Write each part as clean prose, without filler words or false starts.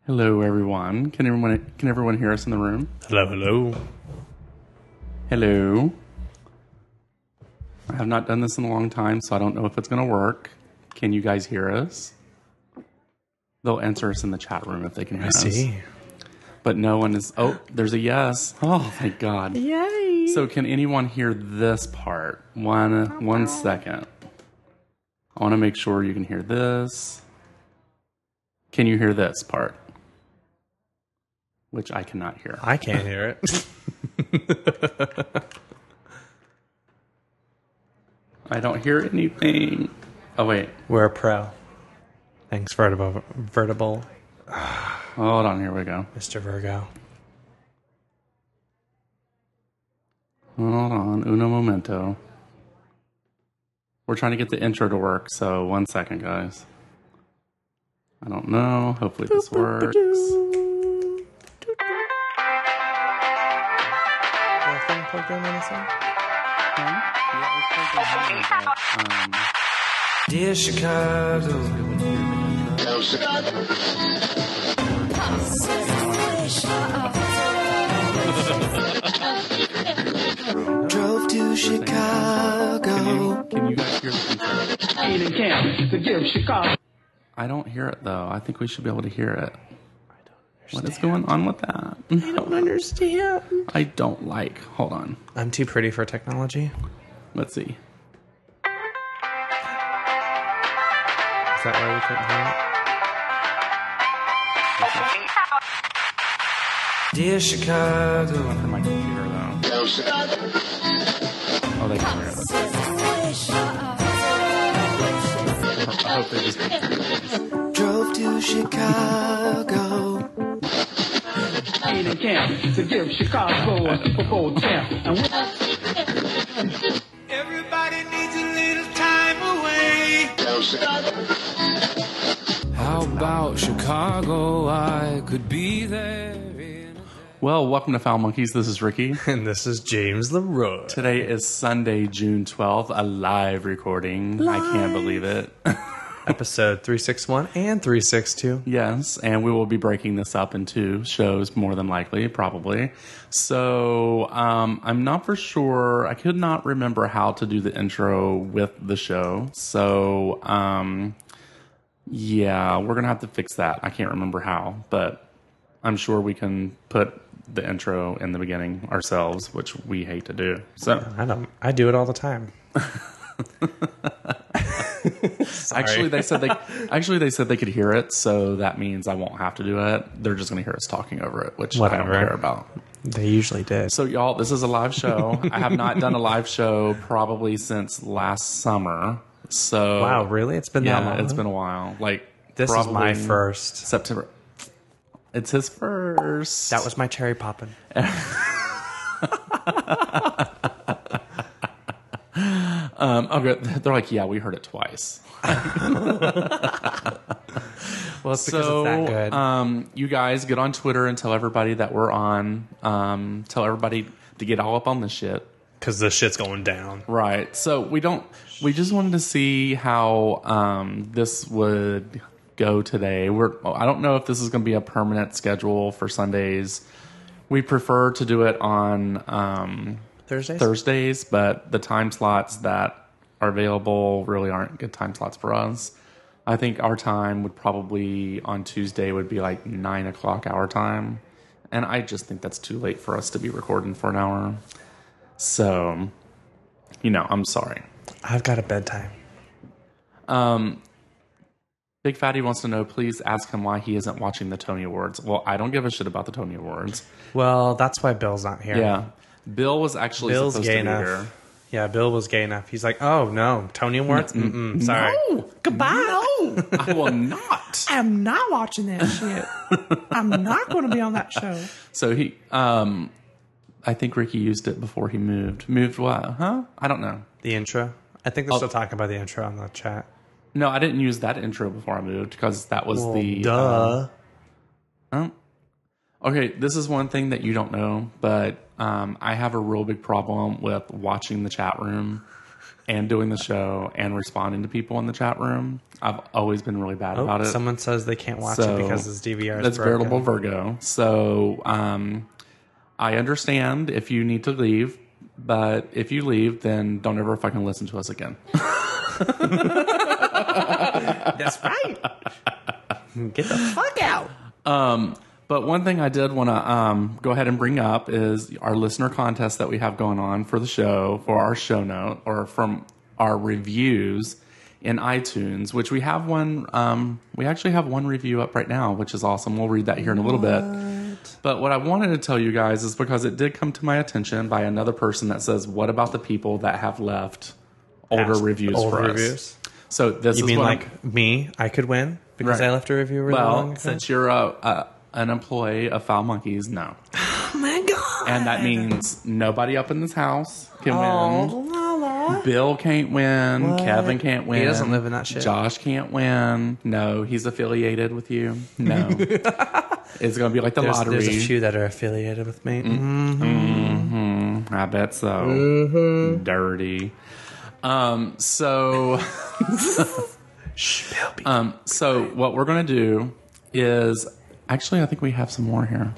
Hello, everyone. Can everyone hear us in the room? Hello, hello. Hello. I have not done this in a long time, so I don't know if it's going to work. Can you guys hear us? They'll answer us in the chat room if they can hear us. I see. But no one is... Oh, there's a yes. Oh, thank God. Yay. So can anyone hear this part? One second. I want to make sure you can hear this. Can you hear this part? Which I cannot hear. I can't hear it. I don't hear anything. Oh, wait. We're a pro. Thanks, Vertible, Hold on. Here we go. Mr. Virgo. Hold on. Uno momento. We're trying to get the intro to work, so 1 second, guys. I don't know. Hopefully this works. Plugged in on this one? Dear Chicago, drove to Chicago. Can you guys hear the intro? Ain't in camp to give Chicago. I don't hear it, though. I think we should be able to hear it. What is going on with that? I don't understand. I don't like. Hold on. I'm too pretty for technology. Let's see. Is that why we couldn't hear it? Dear Chicago, For my computer, though. Oh, they can hear it. I hope they just... drove to Chicago. Ain't in camp to give Chicago a Super Bowl champ. And Everybody needs a little time away. How about Chicago? I could be there. Well, welcome to Foul Monkeys. This is Ricky. And this is James Leroy. Today is Sunday, June 12th, a live recording. I can't believe it. Episode 361 and 362. Yes, and we will be breaking this up into shows more than likely, probably. So I'm not for sure. I could not remember how to do the intro with the show. So yeah, we're going to have to fix that. I can't remember how, but I'm sure we can put the intro in the beginning ourselves, which we hate to do. So I do it all the time. Actually, they said they could hear it, so that means I won't have to do it. They're just going to hear us talking over it, which I don't Whatever. care about. They usually did. So, y'all, this is a live show. I have not done a live show probably since last summer. So, Wow, really? It's been that long? it's been a while. Like This is probably my first. September. It's his first. That was my cherry popping. Okay, they're like, yeah, we heard it twice. Well, it's because it's that good. You guys get on Twitter and tell everybody that we're on. Tell everybody to get all up on this shit. Because the shit's going down. Right. So we just wanted to see how this would go today. I don't know if this is going to be a permanent schedule for Sundays. We prefer to do it on Thursdays, but the time slots that are available really aren't good time slots for us. I think our time would probably on Tuesday would be like 9 o'clock our time. And I just think that's too late for us to be recording for an hour. So, I'm sorry. I've got a bedtime. Big Fatty wants to know, please ask him why he isn't watching the Tony Awards. Well, I don't give a shit about the Tony Awards. Well, that's why Bill's not here. Yeah. Bill was actually Bill's supposed gay to be enough. here. Yeah, Bill was gay enough. He's like, oh, no. Tony Awards? Mm-mm. Sorry. No, Goodbye. no, I will not. I'm not watching that shit. I'm not going to be on that show. So he, I think Ricky used it before he moved. Moved what? Huh? I don't know. The intro? I think they're still talking about the intro on the chat. No, I didn't use that intro before I moved because that was Duh. Okay, this is one thing that you don't know, but I have a real big problem with watching the chat room and doing the show and responding to people in the chat room. I've always been really bad about it. Someone says they can't watch So, it because his DVR is That's broken. veritable Virgo. So I understand if you need to leave, but if you leave, then don't ever fucking listen to us again. That's right. Get the fuck out. But one thing I did want to go ahead and bring up is our listener contest that we have going on for the show, for our show note, or from our reviews in iTunes, which we have one. We actually have one review up right now, which is awesome. We'll read that here in a little bit. But what I wanted to tell you guys is because it did come to my attention by another person that says, what about the people that have left older reviews Old for reviews. us? So this You is mean what like me? I could win because Right. I left a review really long well, ago? since you're an employee of Foul Monkeys, no. Oh my God. And that means nobody up in this house can win. Lala. Bill can't win. Kevin can't win. He doesn't live in that shit. Josh can't win. No, he's affiliated with you. No. It's going to be like the lottery. There's a few that are affiliated with me. I bet so. Dirty. So what we're going to do is, actually, I think we have some more here.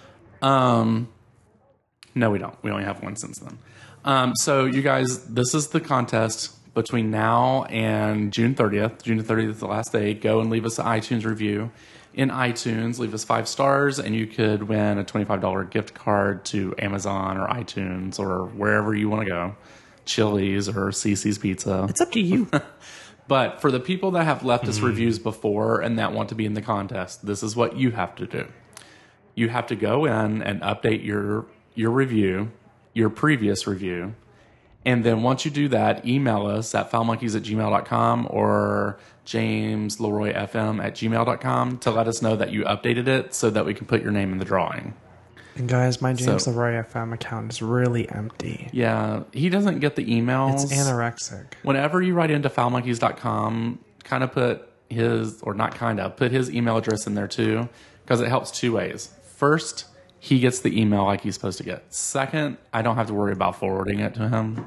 No, we don't. We only have one since then. So you guys, this is the contest between now and June 30th. June 30th is the last day. Go and leave us an iTunes review. In iTunes, leave us 5 stars, and you could win a $25 gift card to Amazon or iTunes or wherever you want to go. Chili's or CC's Pizza. It's up to you. But for the people that have left us reviews before and that want to be in the contest, this is what you have to do. You have to go in and update your review, your previous review. And then once you do that, email us at foulmonkeys@gmail.com or jamesleroyfm@gmail.com to let us know that you updated it so that we can put your name in the drawing. And guys, my James So- Leroy FM account is really empty. Yeah, he doesn't get the emails. It's anorexic. Whenever you write into foulmonkeys.com, kind of put his, or not kind of, put his email address in there too, because it helps 2 ways. First, he gets the email like he's supposed to get. Second, I don't have to worry about forwarding it to him.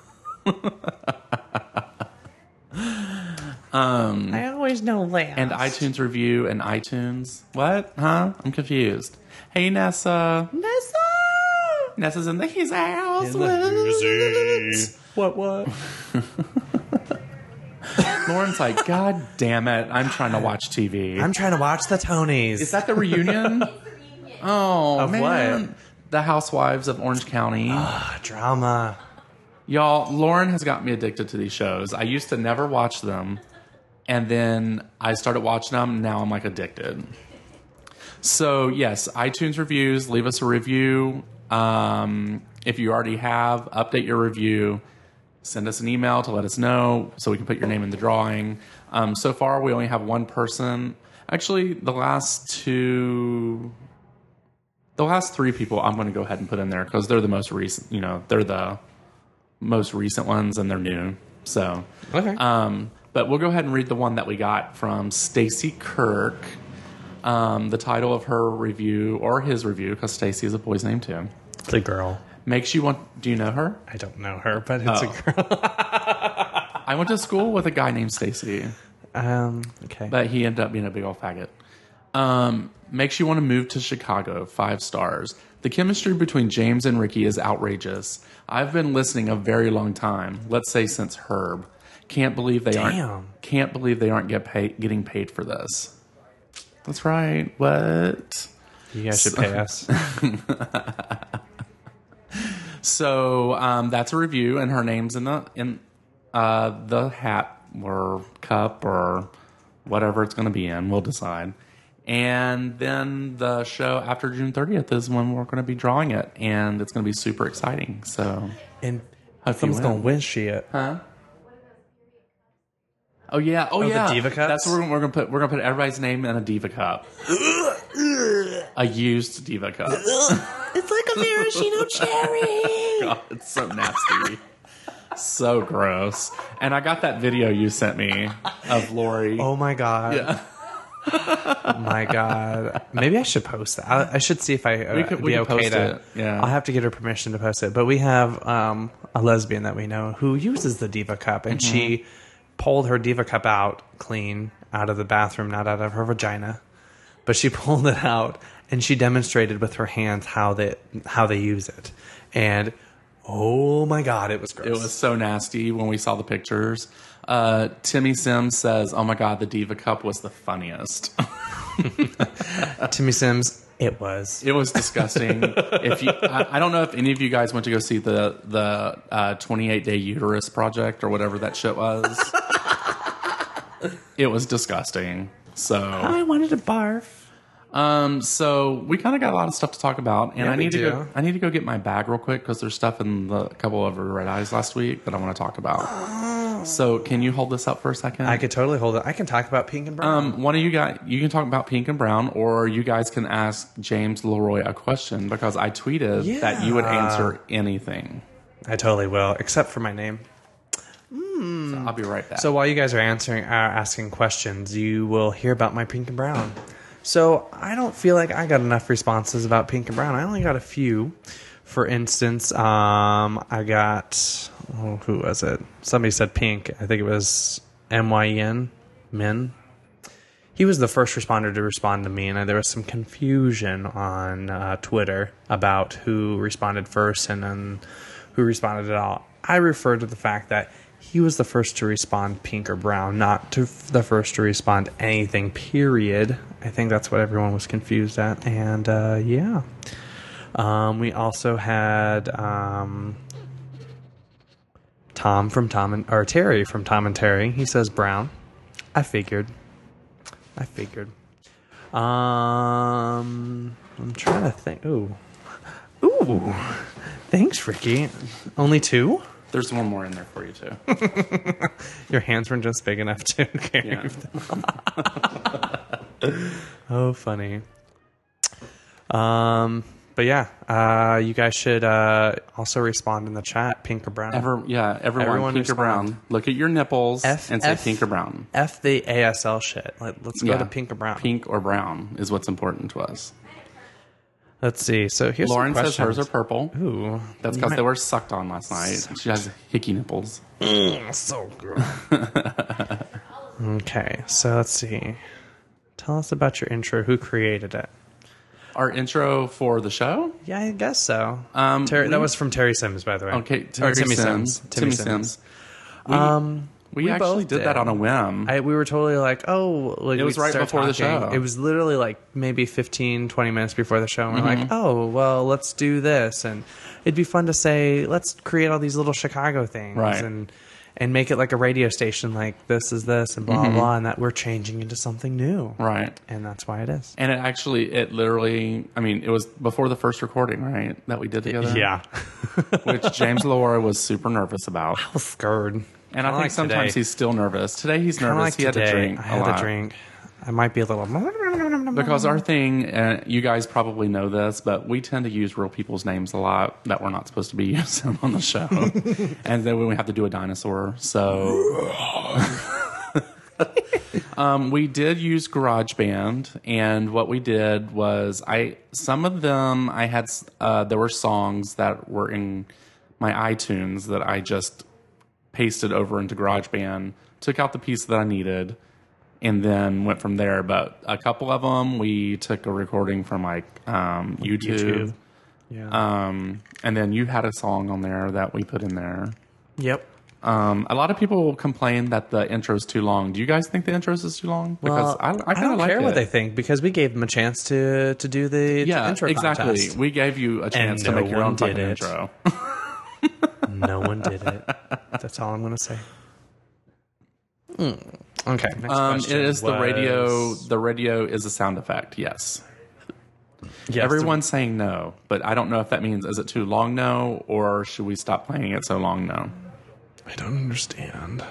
I always know that. And iTunes review and iTunes. What? Huh? I'm confused. Hey, Nessa. Nessa's in the his house. What? Lauren's like, God damn it. I'm trying to watch TV. I'm trying to watch the Tonys. Is that the reunion? Oh, Of man. what? The Housewives of Orange County. drama? Y'all, Lauren has got me addicted to these shows. I used to never watch them. And then I started watching them. Now I'm like addicted. So, yes, iTunes reviews. Leave us a review. If you already have, update your review. Send us an email to let us know so we can put your name in the drawing. So far, we only have one person. Actually, the last 3 people I'm going to go ahead and put in there because they're the most recent. You know, they're the most recent ones and they're new. So, Okay. but we'll go ahead and read the one that we got from Stacy Kirk. The title of her review, or his review, because Stacy is a boy's name too, It's a girl. makes you want. Do you know her? I don't know her, but it's a girl. I went to school with a guy named Stacy, Okay. but he ended up being a big old faggot. Makes you want to move to Chicago. 5 stars. The chemistry between James and Ricky is outrageous. I've been listening a very long time. Let's say since Herb. Can't believe they aren't getting paid for this. That's right. What? You guys should pay us. So that's a review, and her name's in the hat or cup or whatever it's going to be in. We'll decide. And then the show after June 30th is when we're going to be drawing it, and it's going to be super exciting. So, And Hope you someone's win. going to win shit. huh? Oh yeah, the yeah. Diva Cups? That's where we're gonna put. We're gonna put everybody's name in a Diva cup, a used Diva cup. It's like a maraschino cherry. God, it's so nasty, so gross. And I got that video you sent me of Lori. Oh my God. Yeah. My God. Maybe I should post that. I should see if I we be could okay post to. it. Yeah. I'll have to get her permission to post it. But we have a lesbian that we know who uses the Diva Cup, and she pulled her Diva Cup out clean out of the bathroom, not out of her vagina. But she pulled it out, and she demonstrated with her hands how they use it. And oh my God, it was gross. It was so nasty when we saw the pictures. Timmy Sims says, "Oh my God, the Diva Cup was the funniest." Timmy Sims, it was. It was disgusting. I don't know if any of you guys went to go see the 28-day uterus project or whatever that shit was. It was disgusting. So I wanted to barf. So we kind of got a lot of stuff to talk about, and Yeah, I need we to do. go. I need to go get my bag real quick because there's stuff in the couple of red eyes last week that I want to talk about. So can you hold this up for a second? I could totally hold it. I can talk about pink and brown. One of you guys, you can talk about pink and brown, or you guys can ask James Leroy a question because I tweeted that you would answer anything. I totally will, except for my name. So I'll be right back. So while you guys are asking questions, you will hear about my pink and brown. So I don't feel like I got enough responses about pink and brown. I only got a few. For instance, I got, who was it? Somebody said pink. I think it was MYN, Min. He was the first responder to respond to me, and there was some confusion on Twitter about who responded first and then who responded at all. I refer to the fact that he was the first to respond pink or brown, not to the first to respond anything, period. I think that's what everyone was confused at. And, yeah. We also had Terry from Tom and Terry. He says brown. I figured. I'm trying to think. Ooh. Thanks, Ricky. Only two? there's one more in there for you too. Your hands weren't just big enough to carry Yeah. them. Oh, funny. But yeah, you guys should also respond in the chat, pink or brown. Everyone pink or respond. brown. Look at your nipples F- and say F- pink or brown. F the ASL shit. Let's go Yeah. to pink or brown. Pink or brown is what's important to us. Let's see. So here's Lauren some says hers are questions. purple. Ooh, That's because they were sucked on last night. She has hickey nipples. so good. Okay, so let's see. Tell us about your intro. Who created it? Our intro for the show? Yeah, I guess so. we- that was from Terry Sims, by the way. Okay, Or Timmy Timmy Sims. Sims. We we actually both did that did. on a whim. We were totally like, oh, like It was we'd right start before the talking. show. It was literally like maybe 15, 20 minutes before the show. And we're Mm-hmm. like, oh, well, let's do this. And it'd be fun to say, let's create all these little Chicago things. Right. And make it like a radio station, like this is this and blah, blah, and that we're changing into something new. Mm-hmm. Right. And that's why it is. And it literally, I mean, it was before the first recording, right? That we did together? Yeah. Which James Laura was super nervous about. I was scared. And I think sometimes he's still nervous. Today he's nervous. He had to drink I a had lot. to drink. I might be a little... Because our thing, you guys probably know this, but we tend to use real people's names a lot that we're not supposed to be using on the show. And then when we have to do a dinosaur. So we did use GarageBand, and what we did was some of them I had there were songs that were in my iTunes that I just pasted over into GarageBand, took out the piece that I needed, and then went from there. But a couple of them, we took a recording from like YouTube. Yeah. And then you had a song on there that we put in there. Yep. A lot of people complain that the intro's too long. Do you guys think the intro's is too long? Because I kind don't of like care it. what they think because we gave them a chance to do the intro exactly. contest. We gave you a chance to no make your one own did fucking it. intro. No one did it. That's all I'm going to say. Okay. Next question It is the radio. was- The radio is a sound effect. Yes. Yes, Everyone's saying no, but I don't know if that means is it too long no, or should we stop playing it so long no? I don't understand.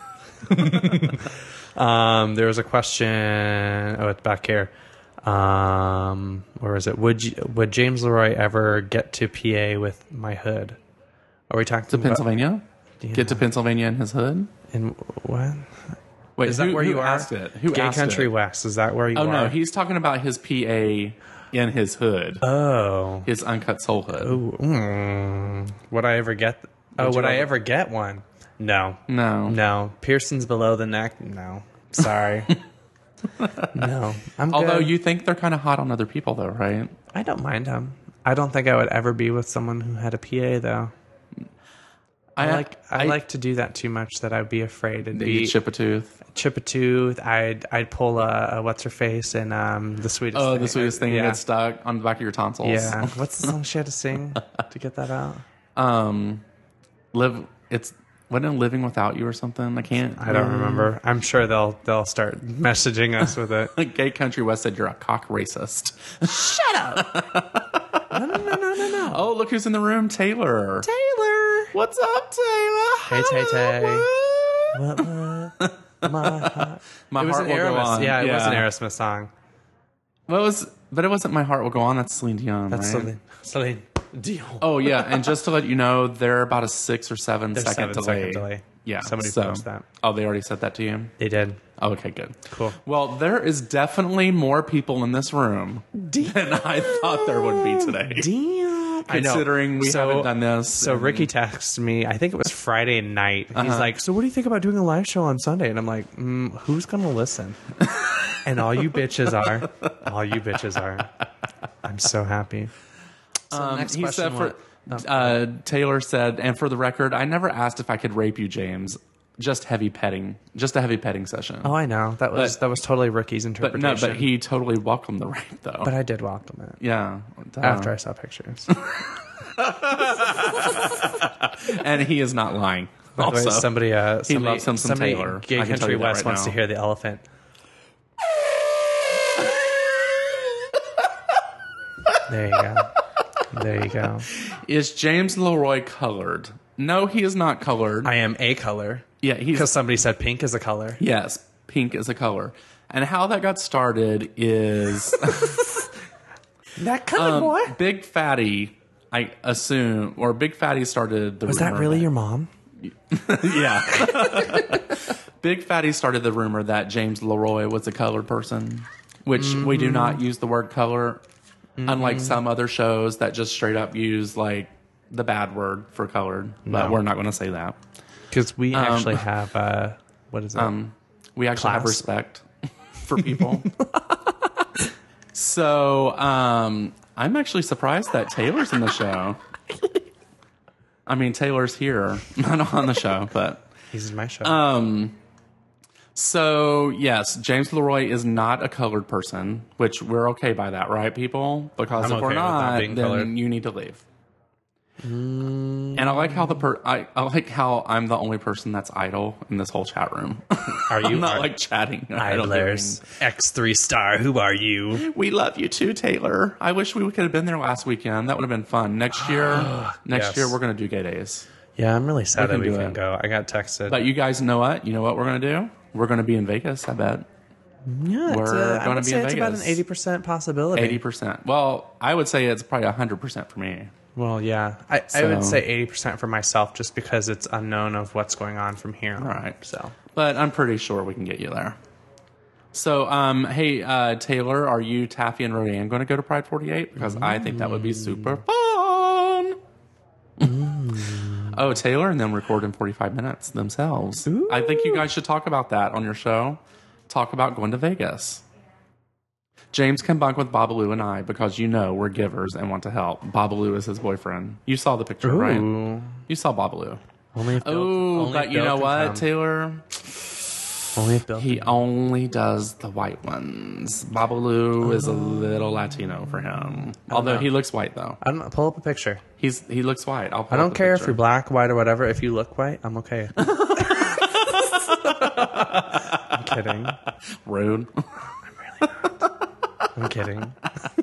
There was a question. Oh, it's back here. Where is it? Would James Leroy ever get to PA with my hood? Are we talking To about Pennsylvania? Yeah. Get to Pennsylvania in his hood? in what? Wait, is that who- where who you are? asked it? Who Gay asked Country it? West. Is that where you Oh are? no, he's talking about his PA in his hood, Oh. his Uncut Soul hood. Ooh, would I ever get? Would I ever get one? No. No, No. Piercings below the neck? No. Sorry. No. I'm Although good. you think they're kind of hot on other people, though, right? I don't mind them. I don't think I would ever be with someone who had a PA though. I like to do that too much that I'd be afraid. It'd you be chip a tooth. chip a tooth. I'd pull a what's her face and the sweetest. Oh, thing. the sweetest thing Yeah. gets stuck on the back of your tonsils. Yeah. What's the song she had to sing to get that out? Wasn't it Living Without You or something? I can't. I don't remember. I'm sure they'll start messaging us with it. Gay Country West said you're a cock racist. No. Oh, look who's in the room, Taylor. Taylor. What's up, Taylor? Hey, Tay Tay. What? My heart. My It was heart an will go Aerosmith. on. Yeah, it was an Aerosmith song. But it wasn't My Heart Will Go On. That's Celine Dion, That's right? Celine Dion. Oh yeah, and just to let you know, they're about a 6 or 7 There's second 7 delay. second delay. Yeah, Somebody so, post that. Oh, they already said that to you. They did. Oh, okay, good. Cool. Well, there is definitely more people in this room than I thought there would be today. Damn. Considering we haven't done this. So Ricky texted me, I think it was Friday night. He's like, so what do you think about doing a live show on Sunday? And I'm like, who's going to listen? And all you bitches are. I'm so happy. So next he question. said Taylor said, and for the record, I never asked if I could rape you, James. Just heavy petting. Just a heavy petting session. Oh, I know. That was totally Ricky's but interpretation. no, but he totally welcomed the rape, though. But I did welcome it. Yeah. duh. After I saw pictures. And he is not lying. By the way, Also, somebody loves him some somebody Taylor. Gay I can tell Country you that West right wants now. to hear the elephant. There you go. There you go. Is James Leroy colored? No, he is not colored. I am a color. Yeah, he's Because somebody said pink is a color. yes, pink is a color. And how that got started is That color boy. Big Fatty, I assume, or Big Fatty started the Was that rumor really your mom? Yeah. Big Fatty started the rumor that James Leroy was a colored person, which we do not use the word color, unlike some other shows that just straight up use like the bad word for colored. But No. we're not going to say that. Because we actually have, what is it? We actually have Class. respect for people. So I'm actually surprised that Taylor's in the show. I mean, Taylor's here, not on the show, but He's in my show. so yes, James Leroy is not a colored person, which we're okay by that, right, people? Because I'm if we're okay with not not, being then colored. you need to leave. And I like how I like how I'm the only person that's idle in this whole chat room. Are you I'm not like chatting. I don't do Idlers? X3 star, who are you? anything. We love you too, Taylor. I wish we could have been there last weekend. That would have been fun. Next year, Yes. we're gonna do gay days. Yeah, I'm really sad We that can we do can't it. go. I got texted. But you guys know what? You know what we're gonna do? We're gonna be in Vegas. I bet yeah, we're I gonna would be say in it's about an Vegas. 80% possibility. 80%. Well, I would say it's probably 100% for me. Well, yeah. I So- would say 80% for myself just because it's unknown of what's going on from here. All right. So, But I'm pretty sure we can get you there. So, hey, Taylor, are you, Taffy, and Rodan going to go to Pride 48? Because I think that would be super fun. Oh, Taylor and them record in 45 minutes themselves. I think you guys should talk about that on your show. Talk about going to Vegas. James can bunk with Babalu and I because you know we're givers and want to help. Babalu is his boyfriend. You saw the picture, right? Ooh. You saw Babalu. Only if Bill, Oh, only but if you Bill know can what, come. Taylor? Only if Bill He can. only does the white ones. Babalu is a little Latino for him. Although know. he looks white though. I don't know. Pull up a picture. He looks white. I'll pull I don't up the care if picture. you're black, white, or whatever. If you look white, I'm okay. I'm kidding. Rude. I'm kidding.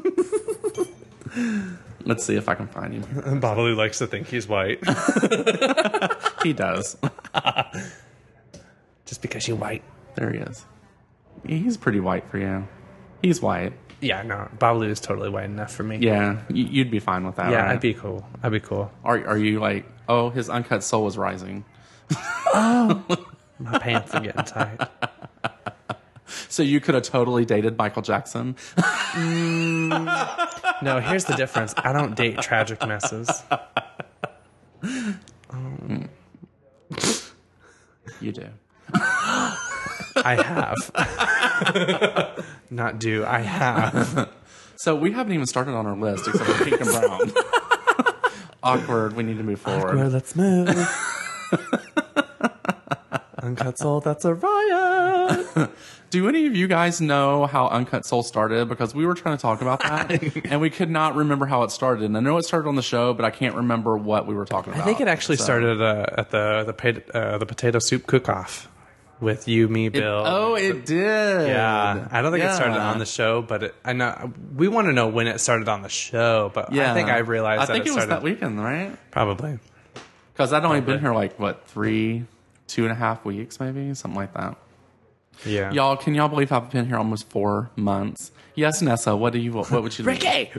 Let's see if I can find him. Babalu likes to think he's white. He does. Just because you're white. There he is. He's pretty white for you. He's white. Yeah, no. Babalu is totally white enough for me. Yeah, you'd be fine with that. Yeah, right? I'd be cool. I'd be cool. Are you like? Oh, his uncut soul is rising. My pants are getting tight. So you could have totally dated Michael Jackson. No, here's the difference. I don't date tragic messes. You do. I have. Not do. I have. So we haven't even started on our list except for Pink and Brown. Awkward. We need to move forward. Awkward, let's move. Uncut Soul, that's a riot. Do any of you guys know how Uncut Soul started? Because we were trying to talk about that, and we could not remember how it started. And I know it started on the show, but I can't remember what we were talking about. I think it actually started at the potato soup cook-off with you, me, Bill. It did. Yeah, I don't think it started on the show, but I know we want to know when it started on the show. But I think I realized. I think it was started that weekend, right? Probably Because I'd only been here like what 2.5 weeks, maybe something like that. Yeah, Y'all, can y'all believe I've been here almost 4 months? Yes, Nessa. What would you? Ricky.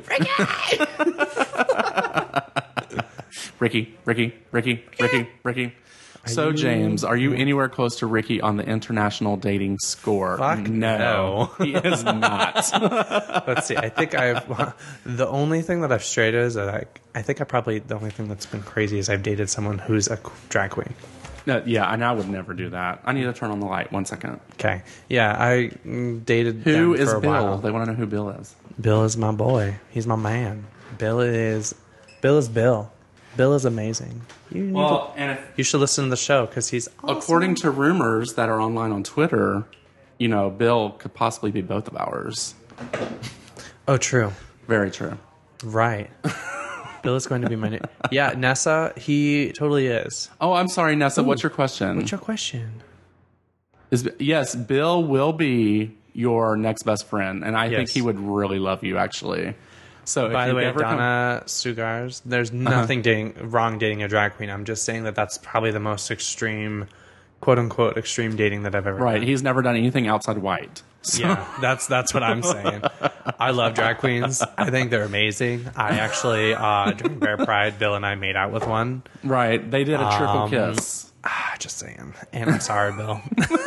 Ricky. So, James, are you anywhere close to Ricky on the international dating score? Fuck no. He is not. Let's see. I think the only thing that I've strayed is that I think the only thing that's been crazy is I've dated someone who's a drag queen. No, yeah, and I would never do that. I need to turn on the light. 1 second. Okay. Yeah, I dated Who them is for a Bill? while. They want to know who Bill is. Bill is my boy. He's my man. Bill is Bill. Bill is amazing. You should listen to the show because he's awesome. According to rumors that are online on Twitter, Bill could possibly be both of ours. Oh, true. Very true. Right. Bill is going to be my new... Yeah, Nessa, he totally is. Oh, I'm sorry, Nessa. What's your question? What's your question? Yes, Bill will be your next best friend, and I think Yes. he would really love you, actually. So, By if the you way, ever Donna Sugars, there's nothing wrong dating a drag queen. I'm just saying that's probably the most extreme, quote-unquote, extreme dating that I've ever right, done. he's never done anything outside white. So. Yeah, that's what I'm saying. I love drag queens. I think they're amazing. I actually, during Bear Pride, Bill and I made out with one. Right, they did a triple kiss. Just saying. And I'm sorry, Bill.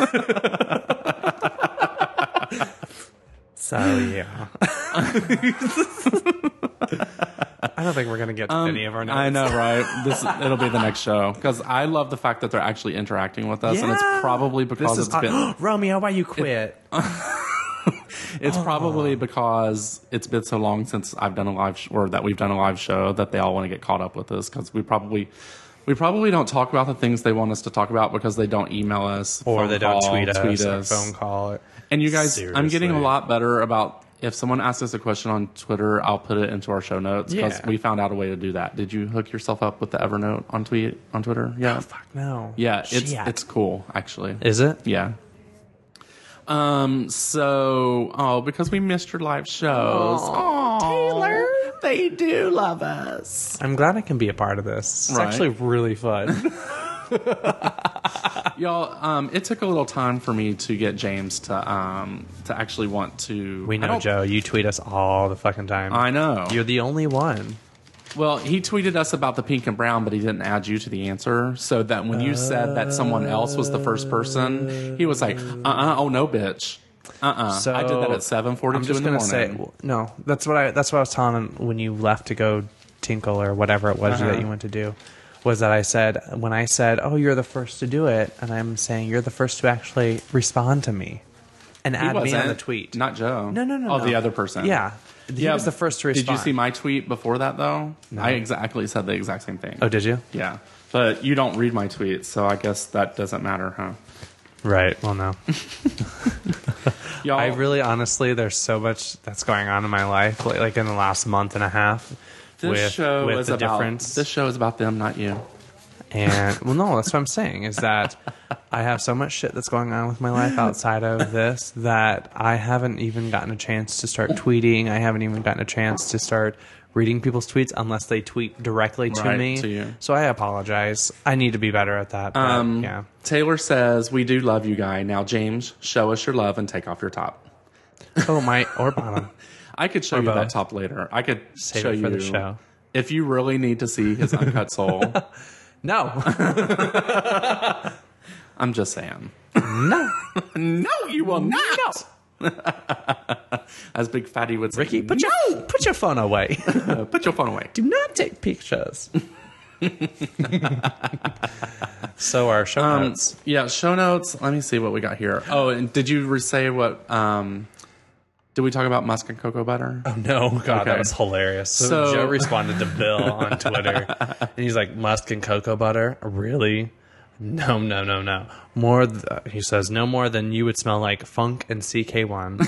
So, yeah. I don't think we're going to get to any of our notes. I know, right? It'll be the next show because I love the fact that they're actually interacting with us, and it's probably because it's been Romeo, why you quit? it's probably because it's been so long since I've done a live or that we've done a live show that they all want to get caught up with us because we probably don't talk about the things they want us to talk about because they don't email us Or they don't tweet us. us. Or phone call. And you guys, I'm getting a Seriously. lot better about if someone asks us a question on Twitter, I'll put it into our show notes because Yeah. we found out a way to do that. Did you hook yourself up with the Evernote on Twitter? Yeah. Oh, fuck no. Yeah, Shit. it's cool actually. Is it? Yeah. Because we missed your live shows. Oh, Taylor, they do love us. I'm glad I can be a part of this. It's Right. actually really fun. Y'all, it took a little time for me to get James to actually want to. We know, Joe. You tweet us all the fucking time. I know. You're the only one. Well, he tweeted us about the pink and brown, but he didn't add you to the answer. So that when you said that someone else was the first person, he was like, oh no, bitch. So I did that at 7:42 I'm just in the gonna morning. say no. That's what I was telling him when you left to go tinkle or whatever it was that you went to do. Was that I said when I said, "Oh, you're the first to do it," and I'm saying you're the first to actually respond to me and add me on wasn't. the tweet. Not Joe. No. Oh, the other person. Yeah, he was the first to respond. Did you see my tweet before that though? I exactly said the exact same thing. Oh, did you? Yeah, but you don't read my tweets, so I guess that doesn't matter, huh? Right. Well, no. Y'all, I really, honestly, there's so much that's going on in my life, like in the last month and a half. this show is about them, not you. And well, no, that's what I'm saying is that I have so much shit that's going on with my life outside of this that I haven't even gotten a chance to start tweeting. I haven't even gotten a chance to start reading people's tweets unless they tweet directly to Right, me. to you. So I apologize. I need to be better at that. But, yeah. Taylor says, "We do love you, guy. Now, James, show us your love and take off your top." Oh, my or bottom. I could show Or you both. that top later. I could Save show it for you the show. if you really need to see his uncut soul. No. I'm just saying. No. No, you will not. As Big Fatty would say. Ricky, put your phone away. Put your phone away. Do not take pictures. So our show notes. Yeah, show notes. Let me see what we got here. Oh, and did you say what... did we talk about musk and cocoa butter? Oh, no. God, Okay. that was hilarious. So Joe responded to Bill on Twitter, and he's like, musk and cocoa butter? Really? No. He says, no more than you would smell like Funk and CK1.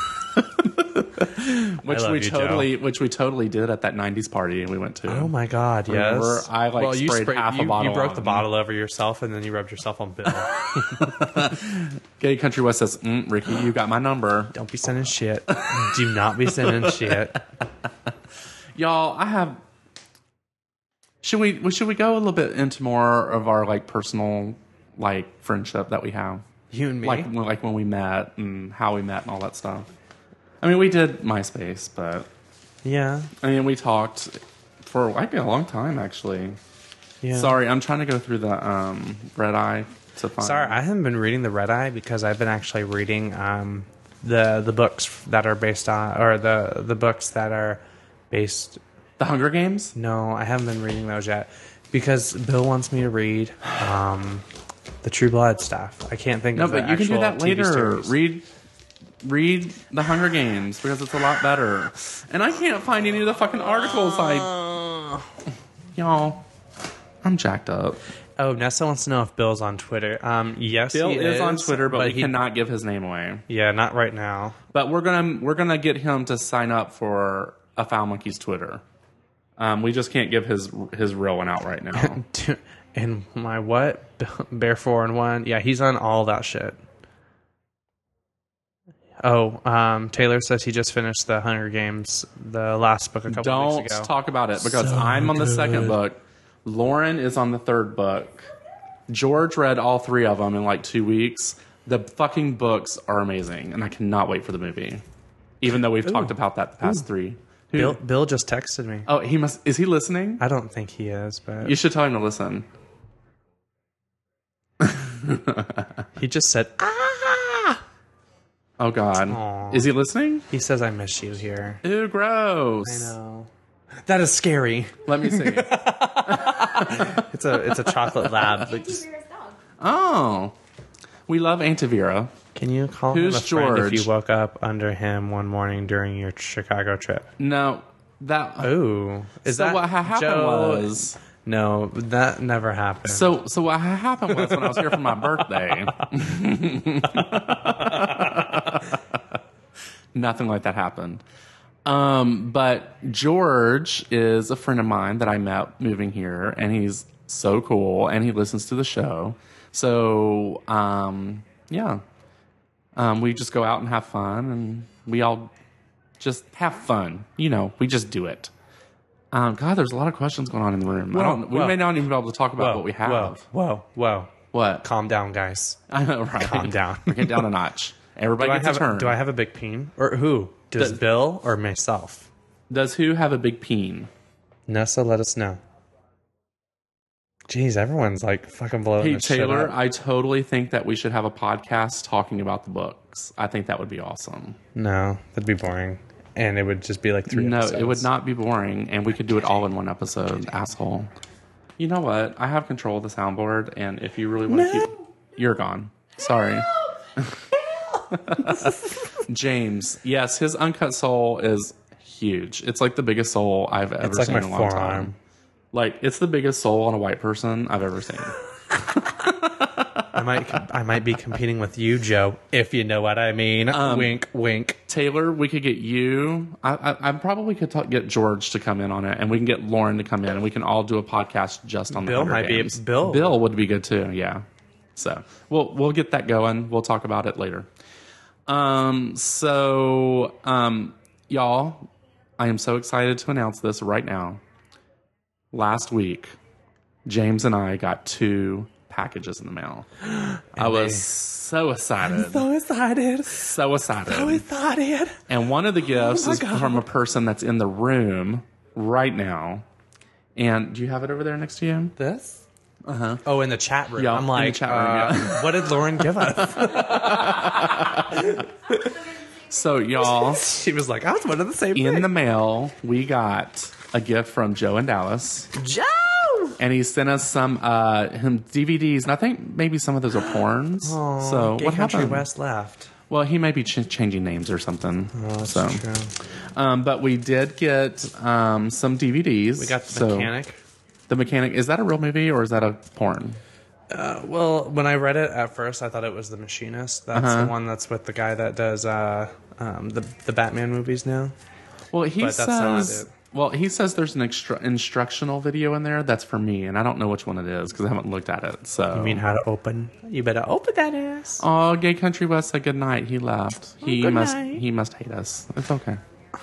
Which we totally did at that 90s party we went to. Oh my God! Remember? Yes, I sprayed half a bottle. You broke on. the bottle over yourself, and then you rubbed yourself on Bill. Gay Country West says, Ricky, you got my number. Don't be sending shit. Do not be sending shit. Y'all, I have... Should we go a little bit into more of our like personal like friendship that we have? You and me. Like when we met and how we met and all that stuff. I mean, we did MySpace, but Yeah. I mean, we talked for like a long time actually. Yeah. Sorry, I'm trying to go through the Red Eye to find. Sorry, I haven't been reading the Red Eye because I've been actually reading the books that are based on, or the books that are based. The Hunger Games. No, I haven't been reading those yet because Bill wants me to read the True Blood stuff. I can't think No, of the but you can do that actual TV later. series. Read the Hunger Games because it's a lot better. And I can't find any of the fucking articles. Y'all, I'm jacked up. Oh, Nessa wants to know if Bill's on Twitter. Yes, Bill he is on Twitter, but we he cannot give his name away. Yeah, not right now. But we're gonna get him to sign up for a Foul Monkey's Twitter. We just can't give his real one out right now. And my what? Bear 4-1. Yeah, he's on all that shit. Oh, Taylor says he just finished the Hunger Games, the last book a couple Don't weeks ago. talk about it because So I'm on the good. second book. Lauren is on the third book. George read all three of them in like 2 weeks. The fucking books are amazing, and I cannot wait for the movie. Even though we've talked about that the past three. Who- Bill just texted me. Oh, he must. Is he listening? I don't think he is, but You should tell him to listen. he just said, Oh God, Aw. is he listening? he says, I miss you here. Ew, gross. I know. That is scary. Let me see. It's a chocolate lab. Like, just- Oh, we love Auntie Vera. can you call Who's him a friend if George? you woke up under him one morning during your Chicago trip? No, that. Oh, is So that what happened Joe? was. No, that never happened. So what happened was when I was here for my birthday. Nothing like that happened. But George is a friend of mine that I met moving here, and he's so cool, and he listens to the show. So, yeah. We just go out and have fun, and we all just have fun. You know, we just do it. God, there's a lot of questions going on in the room. We may not even be able to talk about what we have. Whoa. What? Calm down, guys. I know, right? Calm down. Bring it down a notch. Everybody Do I, gets a turn. do I have a big peen? Or who? Does Bill or myself? Does who have a big peen? Nessa, let us know. Jeez, everyone's like fucking blowing Hey, this shit Taylor, up. I totally think that we should have a podcast talking about the books. I think that would be awesome. No, that'd be boring. And it would just be like 3 No, episodes. it would not be boring, and we could do it all in one episode, asshole. You know what? I have control of the soundboard, and if you really want to keep... You're gone. Sorry. James. Yes, his Uncut Soul is huge. It's like the biggest soul I've ever It's like seen my in a long time. forearm. Like, it's the biggest soul on a white person I've ever seen. I might be competing with you, Joe, if you know what I mean. Wink, wink. Taylor, we could get you. I probably could get George to come in on it, and we can get Lauren to come in, and we can all do a podcast just on the Bill Hunger might be- Games. Bill. Bill would be good too. Yeah. So we'll get that going. We'll talk about it later. Y'all, I am so excited to announce this right now. Last week, James and I got 2 packages in the mail. I was so excited. So excited. So excited. So excited. And one of the gifts is God. from a person that's in the room right now. And do you have it over there next to you? This? Uh-huh. Oh, in the chat room. Yeah, I'm in the like, chat room, what did Lauren give us? So, y'all, She was like, I was one of the same in thing. the mail, we got a gift from Joe in Dallas. Joe! And he sent us some him DVDs, and I think maybe some of those are porns. So Gay what Country happened? West left. Well, he may be changing names or something. That's so, true. But we did get some DVDs. We got The Mechanic. The Mechanic, is that a real movie or is that a porn? Well, when I read it at first, I thought it was The Machinist. That's the one that's with the guy that does the Batman movies now. Well, he But that's not says. it. Well, he says there's an instructional video in there that's for me, and I don't know which one it is because I haven't looked at it. So You mean how to open? You better open that ass. oh, Gay Country West said good night. He left. He good must. night. He must hate us. It's okay.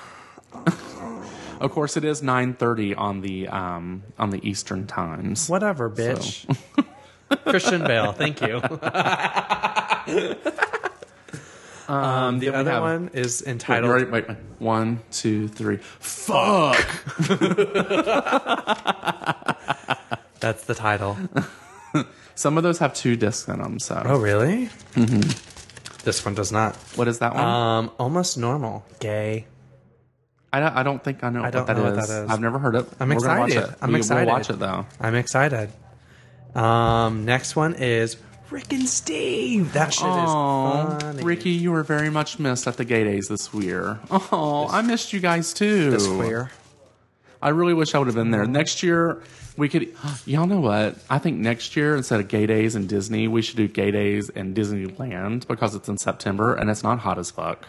Of course, it is 9:30 on the Eastern times. Whatever, bitch. Christian Bale, thank you. The then we other have- one is Wait, you entitled. ready? Wait. 1, 2, 3. Fuck. That's the title. Some of those have 2 discs in them. So, Oh, really? Mm-hmm. This one does not. what is that one? Almost normal. Gay. I don't think I know, I don't what, that know what is. that is. I've never heard it. I'm We're gonna watch excited. it. I'm We'll excited. watch it though. I'm excited. Next one is Rick and Steve. That shit Oh, is funny. Ricky, you were very much missed at the Gay Days this year. Oh, I missed you guys too. This queer. I really wish I would have been there. Next year, we could. Y'all know what? I think next year, instead of Gay Days in Disney, we should do Gay Days in Disneyland because it's in September and it's not hot as fuck.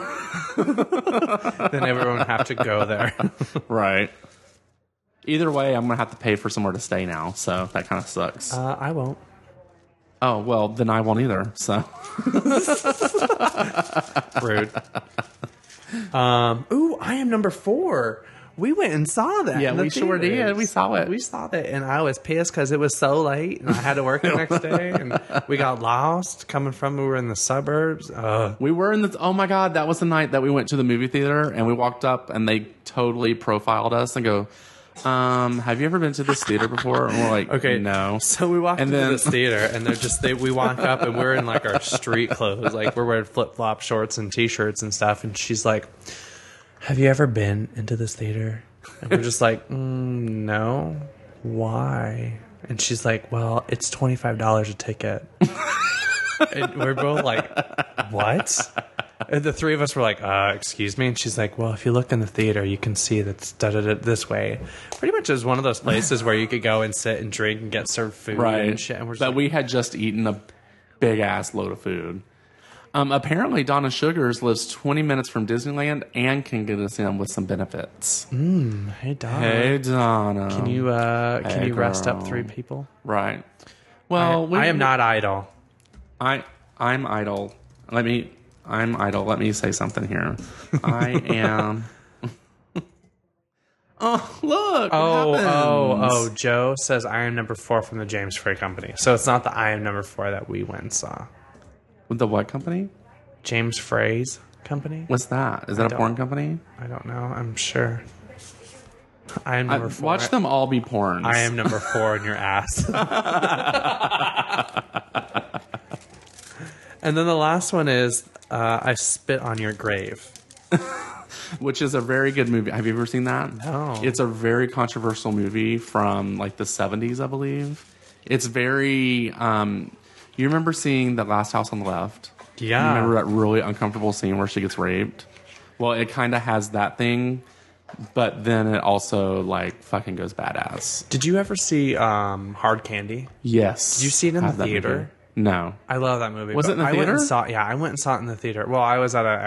Then everyone would have to go there. Right. Either way, I'm going to have to pay for somewhere to stay now, so that kind of sucks. I won't. Oh, well, then I won't either, so. Rude. Ooh, I Am Number 4. We went and saw that. Yeah, in the we sure did. theaters. We saw it. We saw it, and I was pissed because it was so late, and I had to work the next day, and we got lost coming from. We were in the suburbs. We were in the. Oh my God, that was the night that we went to the movie theater and we walked up and they totally profiled us and go, have you ever been to this theater before? And we're like, Okay, no. So we walked And into then- this theater, and we walk up, and we're in like our street clothes, like we're wearing flip flop shorts and t-shirts and stuff. And she's like, "Have you ever been into this theater?" And we're just like, "No, why?" And she's like, "Well, it's $25 a ticket." And we're both like, "What?" And the three of us were like, excuse me. And she's like, well, if you look in the theater, you can see that's this way. Pretty much is one of those places where you could go and sit and drink and get served food Right. and shit. And we're just But like, we had just eaten a big ass load of food. Apparently, Donna Sugars lives 20 minutes from Disneyland and can get us in with some benefits. hey, Donna. Hey, Donna. Can you rest up girl. 3 people? Right. Well, I am not idle. I'm idle. I'm idle. Let me say something here. I am. Oh, look. Oh, Joe says I Am Number 4 from the James Frey Company. So it's not the I Am Number 4 that we went and saw. The what company? James Frey's company? What's that? Is that a don't- porn company? I don't know. I'm sure. I Am Number 4. Watch them all be porns. I Am Number 4 in your ass. And then the last one is I Spit on Your Grave. Which is a very good movie. Have you ever seen that? No. It's a very controversial movie from like the 70s, I believe. It's very. You remember seeing The Last House on the Left? Yeah. You remember that really uncomfortable scene where she gets raped? Well, it kind of has that thing, but then it also like fucking goes badass. Did you ever see Hard Candy? Yes. Did you see it in I have the that theater? movie. No. I love that movie. Was it in the I went and theater? saw, yeah, I went and saw it in the theater. Well, I was at at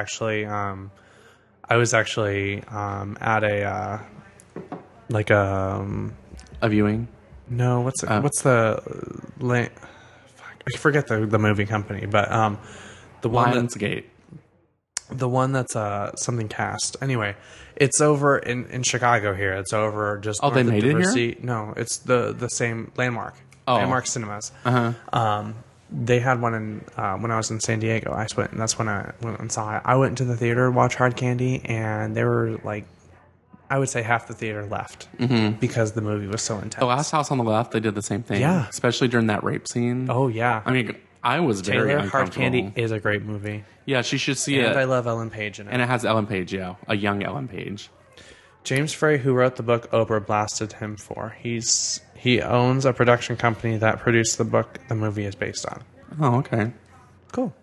a like A viewing? no, what's the fuck, I forget the movie company, but the one that's Lionsgate. the one that's something cast. Anyway, it's over in Chicago here. It's over just Oh, they north of made it here? Diversity. No, it's the same Landmark. Oh. Landmark Cinemas. Uh-huh. They had one in when I was in San Diego. I went, and that's when I went and saw it. I went into the theater to watch Hard Candy, and there were like, I would say half the theater left because the movie was so intense. The Last House on the Left, they did the same thing. Yeah. Especially during that rape scene. Oh yeah. I mean, I was very Taylor, Hard uncomfortable. Candy is a great movie. Yeah, she should see And it. I love Ellen Page in it. And it has Ellen Page, yeah, a young Ellen Page. James Frey, who wrote the book, Oprah blasted him for. He owns a production company that produced the book the movie is based on. Oh, okay. Cool.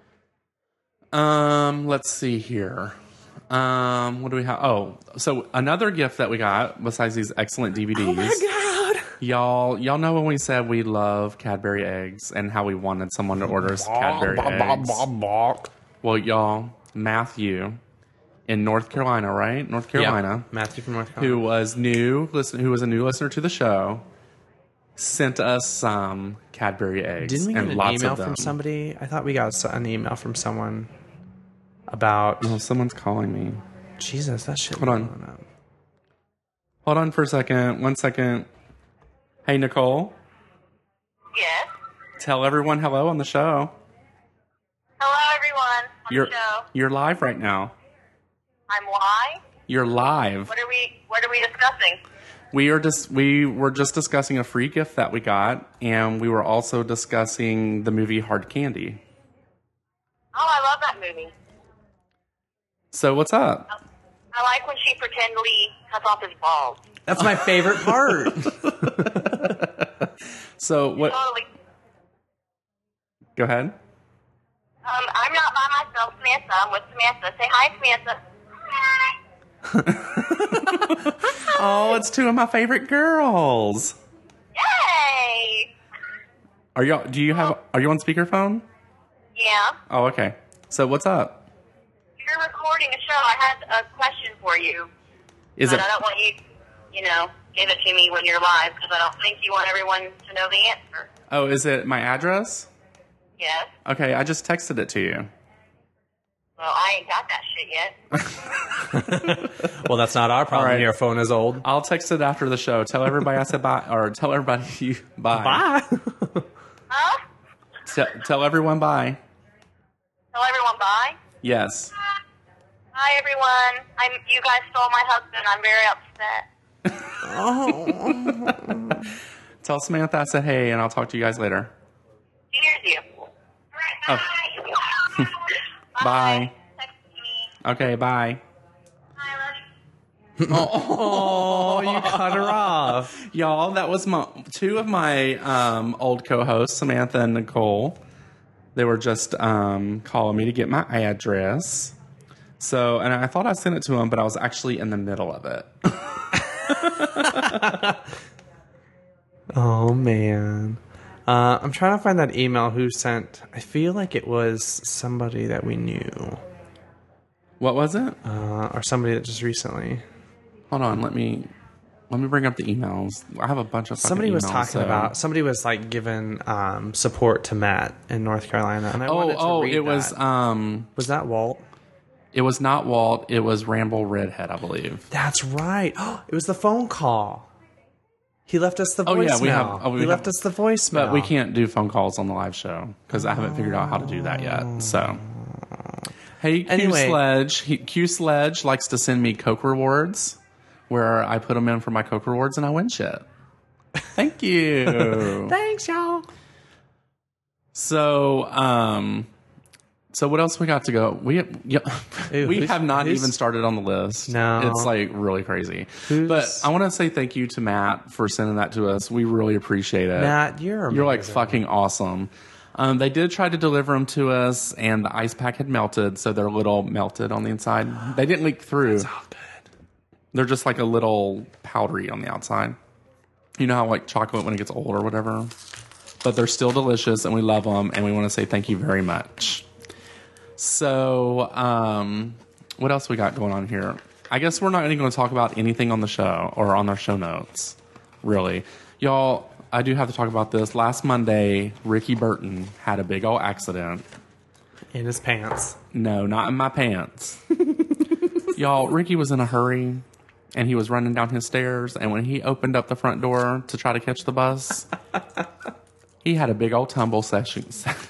Let's see here. What do we have? Oh, so another gift that we got besides these excellent DVDs. Oh my God. Y'all know when we said we love Cadbury eggs and how we wanted someone to order us Cadbury eggs. Well, y'all, Matthew in North Carolina, right? North Carolina, Yep. Matthew from North Carolina. who was a new listener to the show, sent us some Cadbury eggs. Didn't we get and an lots email of them. from somebody? I thought we got an email from someone about... Oh, someone's calling me. Jesus, that shit. Hold on. Hold on for a second. 1 second. Hey, Nicole. Yes. Tell everyone hello on the show. Hello, everyone. On the show. You're live right now. I'm live. You're live. What are we discussing? We were just discussing a free gift that we got, and we were also discussing the movie Hard Candy. Oh, I love that movie. So what's up? I like when she pretendedly cuts off his balls. That's my favorite part. So what? Totally. Go ahead. I'm not by myself, Samantha. I'm with Samantha. Say hi, Samantha. Hi. Oh, it's two of my favorite girls. Yay! Are you on speakerphone? Yeah. Oh, okay. So what's up? You're recording a show. I had a question for you. Is but it? I don't want you, give it to me when you're live because I don't think you want everyone to know the answer. Oh, is it my address? Yes. Okay, I just texted it to you. Well, I ain't got that shit yet. Well, that's not our problem. All right. Your phone is old. I'll text it after the show. Tell everybody I said bye, or tell everybody you bye. Bye. Huh? Tell everyone bye. Tell everyone bye. Yes. Hi, everyone. You guys stole my husband. I'm very upset. Tell Samantha I said hey, and I'll talk to you guys later. Here's you. Oh. Bye. Text me. Okay, bye. I love you. Oh, you cut her off. Y'all, that was two of my old co-hosts, Samantha and Nicole. They were just calling me to get my address. So, and I thought I sent it to them, but I was actually in the middle of it. Oh, man. I'm trying to find that email who sent... I feel like it was somebody that we knew. What was it? Or somebody that just recently... Hold on, let me bring up the emails. I have a bunch of fucking Somebody was emails, talking about... Somebody was, like, giving support to Matt in North Carolina. And I wanted to read it that. was Was that Walt? it was not Walt. It was Ramble Redhead, I believe. That's right. It was the phone call. He left us the voicemail. Oh, yeah, we left us the voicemail. But we can't do phone calls on the live show because I haven't figured out how to do that yet. So, hey, Anyway. Q Sledge likes to send me Coke rewards where I put them in for my Coke rewards and I win shit. Thank you. Thanks, y'all. So what else we got to go? We have not even started on the list. No. It's like really crazy. But I want to say thank you to Matt for sending that to us. We really appreciate it. Matt, you're like amazing. fucking awesome. They did try to deliver them to us, and the ice pack had melted, so they're a little melted on the inside. They didn't leak through. It's all good. They're just like a little powdery on the outside. You know how like chocolate when it gets old or whatever? But they're still delicious, and we love them, and we want to say thank you very much. So, what else we got going on here? I guess we're not even going to talk about anything on the show or on our show notes, really. Y'all, I do have to talk about this. Last Monday, Ricky Burton had a big old accident. In his pants. No, not in my pants. Y'all, Ricky was in a hurry, and he was running down his stairs, and when he opened up the front door to try to catch the bus, he had a big old tumble session.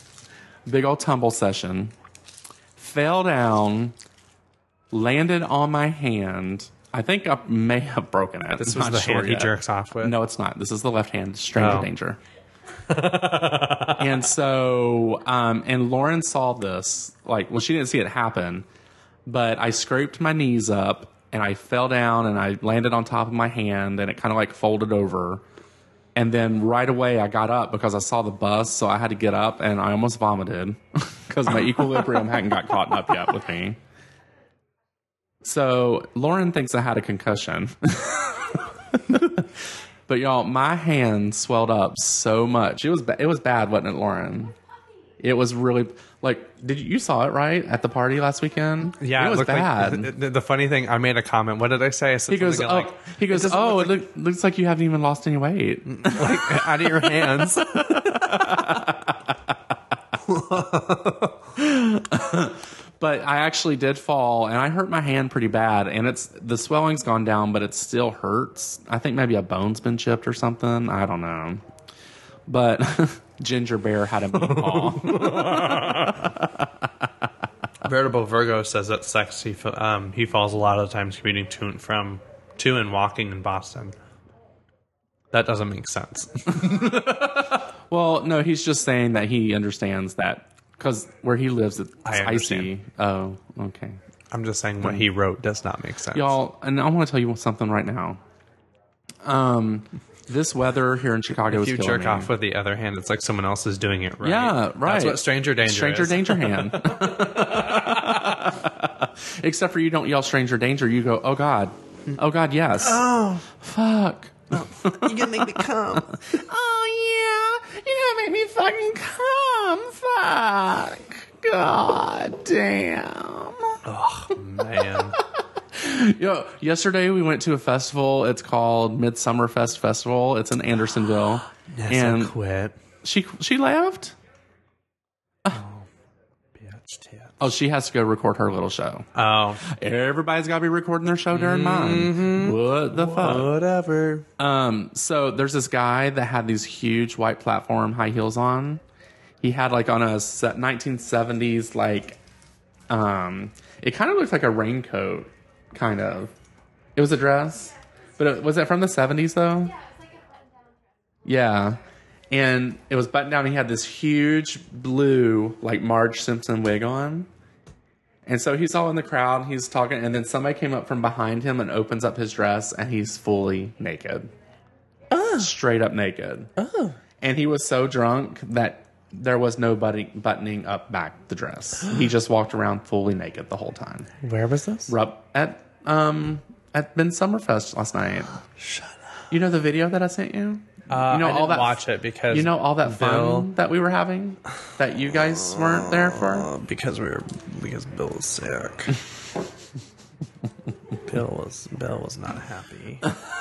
Fell down, landed on my hand. I think I may have broken it. This I'm was not the sure hand he yet. jerks off with? No, it's not. This is the left hand. Stranger Oh. danger. And so, and Lauren saw this, like, well, she didn't see it happen, but I scraped my knees up and I fell down and I landed on top of my hand and it kind of like folded over. And then right away I got up because I saw the bus, so I had to get up and I almost vomited because my equilibrium hadn't got caught up yet with me. So Lauren thinks I had a concussion. But y'all, my hand swelled up so much. It was bad, wasn't it, Lauren? It was really like. You saw it right at the party last weekend? Yeah, it was looked bad. Like, the funny thing, I made a comment. What did I say? I said He goes, something it looks like you haven't even lost any weight. like out of your hands. But I actually did fall, and I hurt my hand pretty bad, and the swelling's gone down, but it still hurts. I think maybe a bone's been chipped or something. I don't know. But Ginger Bear had a mean paw. Veritable Virgo says that sex he falls a lot of the times commuting to and walking in Boston. That doesn't make sense. Well, no, he's just saying that he understands that because where he lives, it's I icy. Oh, okay. I'm just saying what he wrote does not make sense. Y'all, and I want to tell you something right now. This weather here in Chicago if is you killing jerk me. off with the other hand, it's like someone else is doing it right. Yeah, right. That's what stranger danger Stranger is. danger hand. Except for you don't yell stranger danger. You go, oh God. Oh God, yes. Oh, Fuck. you're gonna make me come. Oh yeah. You're gonna make me fucking come. Fuck. God damn. Oh man. Yo, yesterday we went to a festival. It's called Midsummer Festival. It's in Andersonville. Nessa quit. She left? Bitch, tit. Oh, she has to go record her little show. Oh, Everybody's got to be recording their show during mine. What the fuck? whatever. So there's this guy that had these huge white platform high heels on. He had like on a 1970s like, it kind of looked like a raincoat, kind of. It was a dress, but was it from the 70s though? Yeah, it's like a button-down dress. Yeah, and it was buttoned down. He had this huge blue like Marge Simpson wig on. And so he's all in the crowd, he's talking, and then somebody came up from behind him and opens up his dress, and he's fully naked. Straight up naked. And he was so drunk that there was no buttoning up back the dress. He just walked around fully naked the whole time. Where was this? At Ben Summerfest last night. Shut up. You know the video that I sent you? I didn't watch it because all that Bill- fun that we were having that you guys weren't there for? because Bill was sick. Bill was not happy.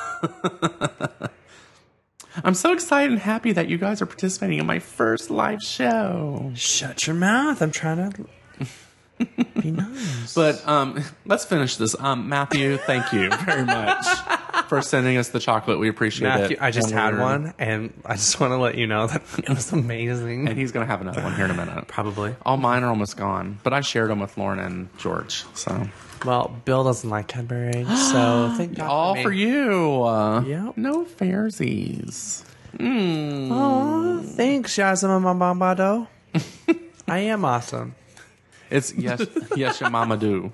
I'm so excited and happy that you guys are participating in my first live show. Shut your mouth. I'm trying to be nice. But let's finish this. Matthew, thank you very much for sending us the chocolate. We appreciate Matthew, it. I just And had we're- one, and I just want to let you know that it was amazing. And he's going to have another one here in a minute. Probably. All mine are almost gone, but I shared them with Lauren and George. So Well, Bill doesn't like Cadbury, so thank God all me. for you. Yep. No fairsies. Aw, thanks, Yazama Mambado. I am awesome. It's yes, your mama do.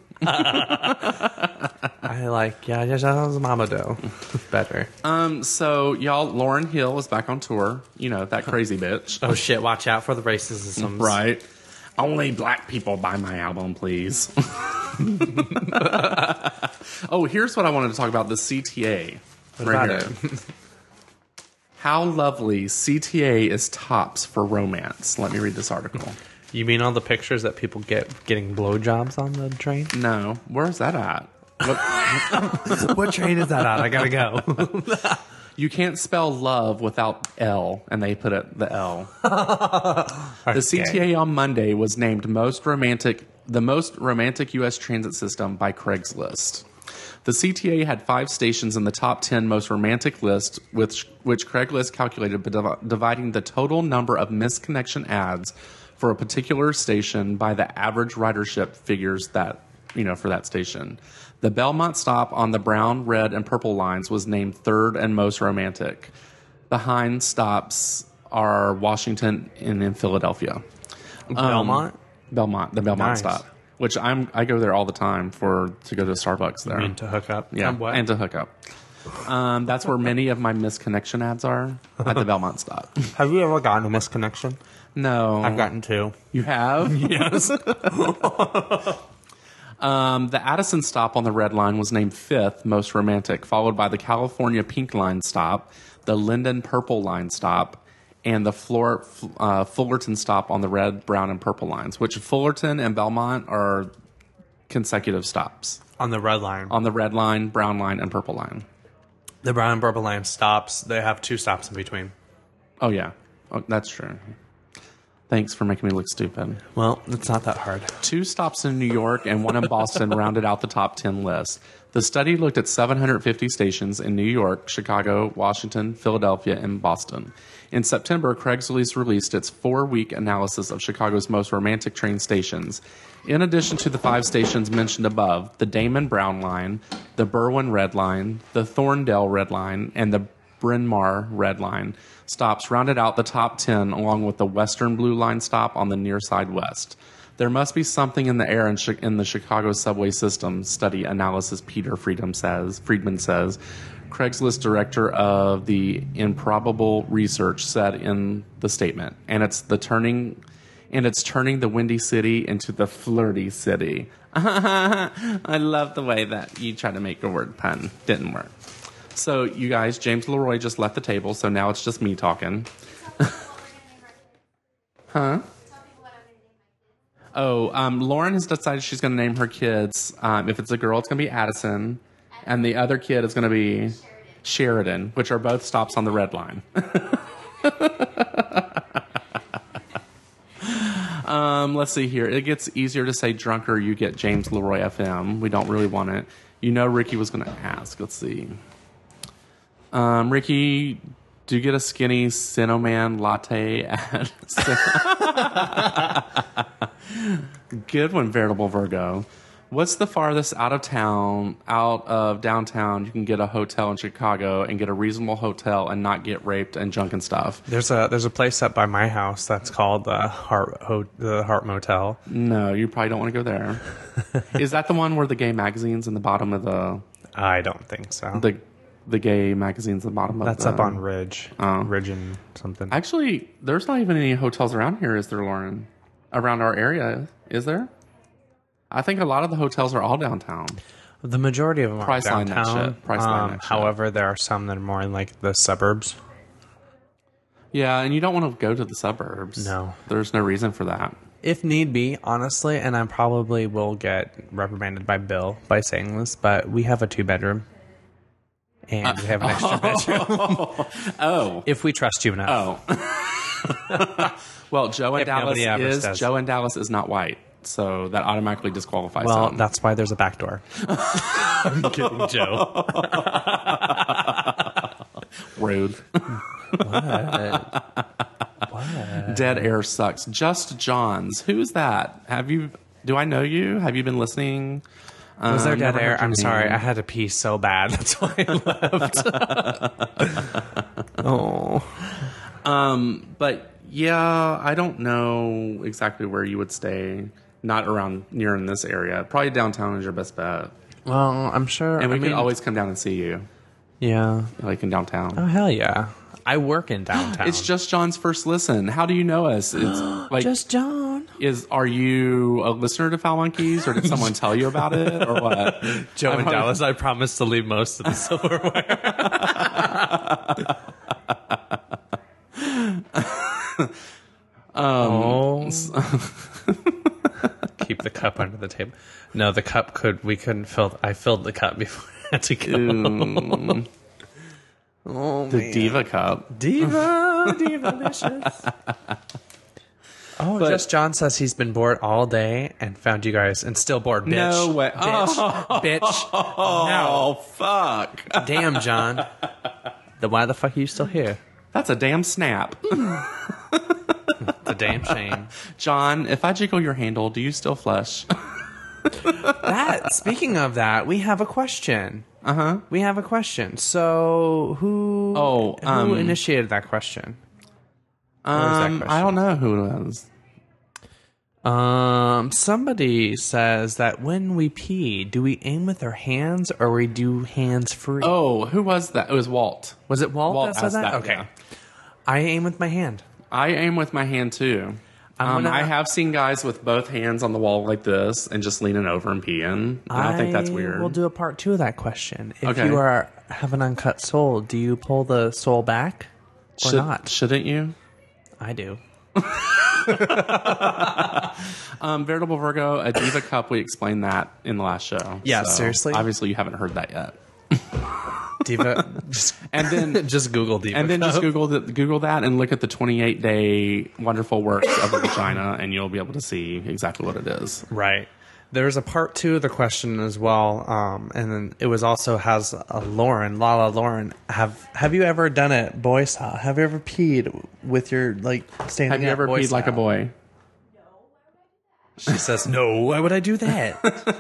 I like Yazama Mamado better. So y'all, Lauren Hill is back on tour. You know that crazy bitch, Oh shit! Watch out for the racism. right? Only black people buy my album, please. Oh, here's what I wanted to talk about: the CTA. About here. it. How lovely CTA is tops for romance. Let me read this article. You mean all the pictures that people getting blowjobs on the train? No, where's that at? What train is that on? I gotta go. You can't spell love without L, and they put it the L. The CTA on Monday was named the most romantic U.S. transit system by Craigslist. The CTA had 5 stations in the top 10 most romantic list, which Craigslist calculated by dividing the total number of missed connection ads for a particular station by the average ridership figures that, for that station. The Belmont stop on the brown, red, and purple lines was named third and most romantic, behind stops are Washington and in Philadelphia. Belmont? Belmont, the Belmont Nice. stop, which I go there all the time to go to Starbucks there. I mean, to hook up. Yeah, What? and to hook up. That's where many of my misconnection ads are, at the Belmont stop. Have you ever gotten a misconnection? No. I've gotten two. You have? Yes. The Addison stop on the Red Line was named 5th most romantic, followed by the California Pink Line stop, the Linden Purple Line stop, and the Fullerton stop on the Red, Brown, and Purple lines, which Fullerton and Belmont are consecutive stops On the red line. on the Red Line, Brown Line, and Purple Line. The brown and purple line stops. They have 2 stops in between. Oh, yeah. Oh, that's true. Thanks for making me look stupid. Well, it's not that hard. 2 stops in New York and 1 in Boston rounded out the top 10 list. The study looked at 750 stations in New York, Chicago, Washington, Philadelphia, and Boston. In September, Craigslist released its 4-week analysis of Chicago's most romantic train stations. In addition to the 5 stations mentioned above, the Damon Brown Line, the Berwyn Red Line, the Thorndale Red Line, and the Bryn Mawr Red Line stops rounded out the top 10, along with the Western Blue Line stop on the near side west. There must be something in the air in the Chicago subway system, study analysis Peter Friedman says. Craigslist director of the Improbable Research said in the statement, and it's turning the windy city into the flirty city. I love the way that you try to make a word pun. Didn't work. So, you guys, James Leroy just left the table, so now it's just me talking. Huh? Oh, Lauren has decided she's going to name her kids. If it's a girl, it's going to be Addison. And the other kid is going to be Sheridan, which are both stops on the Red Line. Let's see here. It gets easier to say drunker. You get James Leroy FM. We don't really want it. You know Ricky was going to ask. Let's see. Ricky, do you get a skinny Cinnamon latte at... Good one, Veritable Virgo. What's the farthest out of downtown you can get a hotel in Chicago and get a reasonable hotel and not get raped and junk and stuff? There's a place up by my house that's called the Heart Motel. No, you probably don't want to go there. Is that the one where the gay magazine's in the bottom of the... I don't think so. The gay magazine's in the bottom of That's the... up on Ridge. Oh. Ridge and something. Actually, there's not even any hotels around here, is there, Lauren? Around our area, is there? I think a lot of the hotels are all downtown. The majority of them are Priceline that downtown. shit. Priceline that shit. However, there are some that are more in like the suburbs. Yeah, and you don't want to go to the suburbs. No. There's no reason for that. If need be, honestly, and I probably will get reprimanded by Bill by saying this, but we have a 2-bedroom. And we have an extra bedroom. Oh. If we trust you enough. Oh. Well, Joe in If nobody ever says. Dallas is not white. So that automatically disqualifies Well, him. that's why there's a back door. I'm kidding, Joe. Rude. What? Dead air sucks. Just Johns. Who's that? Do I know you? Have you been listening? Was there dead never air? heard your I'm sorry. name. I had to pee so bad. That's why I left. Oh. But yeah, I don't know exactly where you would stay. Not around near in this area. Probably downtown is your best bet. Well, I'm sure. And we I could mean, always come down and see you, Yeah. like in downtown. Oh, hell yeah. I work in downtown. It's just John's first listen. How do you know us? It's like Just John. Are you a listener to Foul Monkeys, or did someone tell you about it, or what? Joe in Dallas, I promise to leave most of the silverware. Keep the cup under the table. No, the cup we couldn't fill. I filled the cup before I had to go. Oh, The man. Diva Cup. Diva-licious. Just John says he's been bored all day and found you guys and still bored, bitch. No way. Bitch. Oh, fuck. No. Damn, John. Then why the fuck are you still here? That's a damn snap. It's a damn shame. John, if I jiggle your handle, do you still flush? Speaking of that, we have a question. Uh-huh. We have a question. So who initiated that question? I don't know who it was. Somebody says that when we pee, do we aim with our hands or we do hands free? Oh, who was that? It was Walt. Was it Walt that said asked that? Okay. yeah. I aim with my hand. I aim with my hand too. I have seen guys with both hands on the wall like this and just leaning over and peeing. I don't think that's weird. We'll do a part 2 of that question. If Okay. you have an uncut sole, do you pull the sole back or not? Shouldn't you? I do. Veritable Virgo, a Diva Cup. We explained that in the last show. Yeah, seriously? Obviously, you haven't heard that yet. Diva. Just, And then just Google Diva. And then Cup. just Google that and look at the 28-day wonderful works of the vagina, and you'll be able to see exactly what it is. Right. There's a part 2 of the question as well, and then it was also has a Lala Lauren. Have you ever done it boy style? Have you ever peed with your standing? Have you up ever boy peed like a style? boy? She says, "No. Why would I do that?"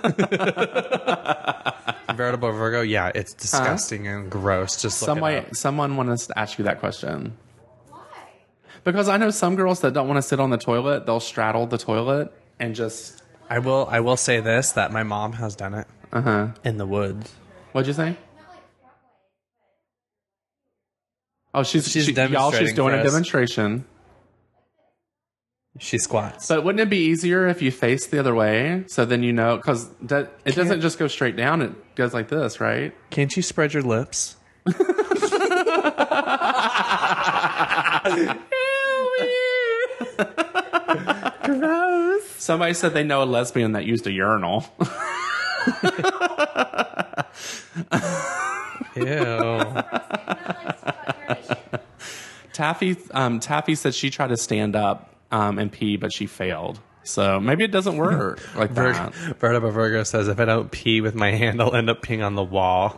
Veritable Virgo. Yeah, it's disgusting and gross. Just look it up. Someone wanted us to ask you that question. Why? Because I know some girls that don't want to sit on the toilet. They'll straddle the toilet and just. I will say this, that my mom has done it in the woods. What'd you say? Oh, she's doing demonstrating a for us. demonstration. She squats. But wouldn't it be easier if you face the other way? So then you know, because it doesn't just go straight down. It goes like this, right? Can't you spread your lips? Gross. Somebody said they know a lesbian that used a urinal. Ew. Taffy said she tried to stand up and pee, but she failed. So maybe it doesn't work like that. Veritable Virgo says, if I don't pee with my hand, I'll end up peeing on the wall.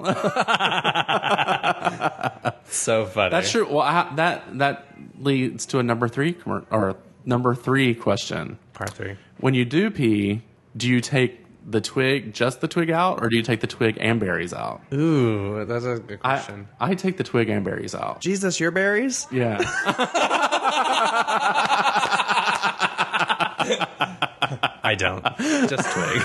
So funny. That's true. Well, that leads to a number 3 question. Part 3. When you do pee, do you take just the twig out, or do you take the twig and berries out? Ooh, that's a good question. I take the twig and berries out. Jesus, your berries? Yeah. I don't. Just twig.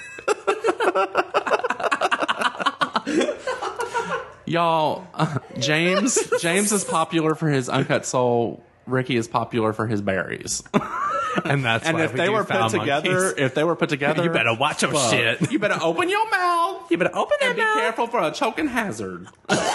Y'all, James is popular for his uncut soul. Ricky is popular for his berries. And that's And why if we they do were foul put together, monkeys. You better watch them shit. You better open your mouth. You better open And that be mouth. careful for a choking hazard.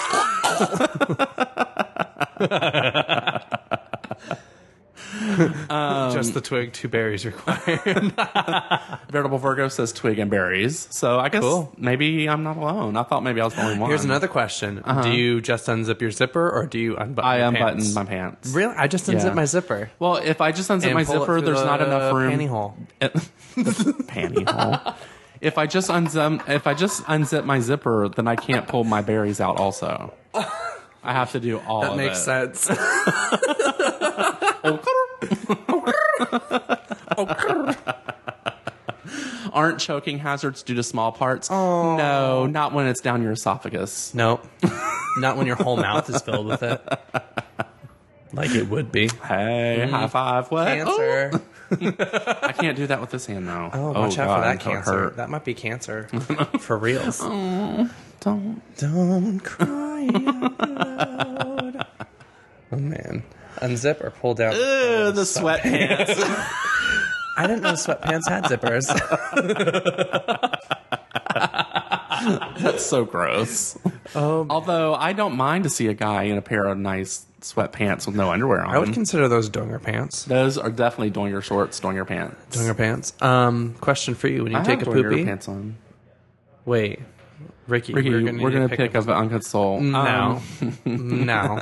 Just the twig, 2 berries required. Veritable Virgo says twig and berries. So I guess Cool. maybe I'm not alone. I thought maybe I was the only one. Here's another question. Do you just unzip your zipper or do you unbutton I your unbuttoned pants? my pants. Really? I just unzip Yeah. my zipper. Well, if I just unzip And my pull it zipper, through there's not the enough room. panty hole. Panty hole. If I just unzip my zipper, then I can't pull my berries out. Also, I have to do all That of makes it. sense. Aren't choking hazards due to small parts? Oh. No, not when it's down your esophagus. Nope. Not when your whole mouth is filled with it. Like it would be. Hey, high five. What? Cancer. Oh. I can't do that with this hand, though. Oh, watch out God, for that it'll cancer. hurt. That might be cancer. For reals. Don't. Cry out loud. Oh, man. Unzip or pull down The sweatpants. I didn't know sweatpants had zippers. That's so gross. Oh, Although I don't mind to see a guy in a pair of nice sweatpants with no underwear on. I would consider those donger pants. Those are definitely donger shorts, donger pants. Donger pants. Question for you. When you I take a have donger poopy. pants on. Wait. Ricky, Ricky, we're going to pick up an uncut soul. No. No.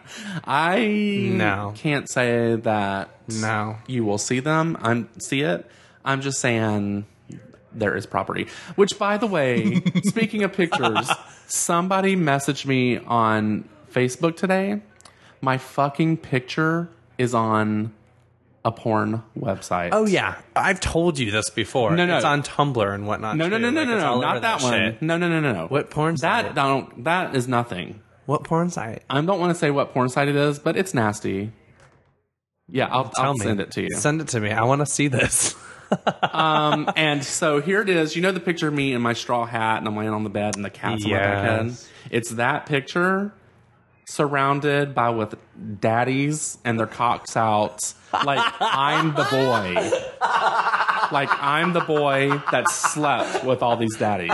I can't say that No. you will see them. See it. I'm just saying there is property. Which, by the way, speaking of pictures, somebody messaged me on Facebook today. My fucking picture is on a porn website. Oh, yeah. I've told you this before. No. It's on Tumblr and whatnot. No, too. Like, it's all over not that one. shit. No. What porn site? That is nothing. What porn site? I don't want to say what porn site it is, but it's nasty. Yeah, I'll me. send it to you. Send it to me. I want to see this. And so here it is. You know the picture of me in my straw hat and I'm laying on the bed and the cat's on my back head? Yes. It's that picture surrounded by with daddies and their cocks out. Like I'm the boy. Like I'm the boy that slept with all these daddies.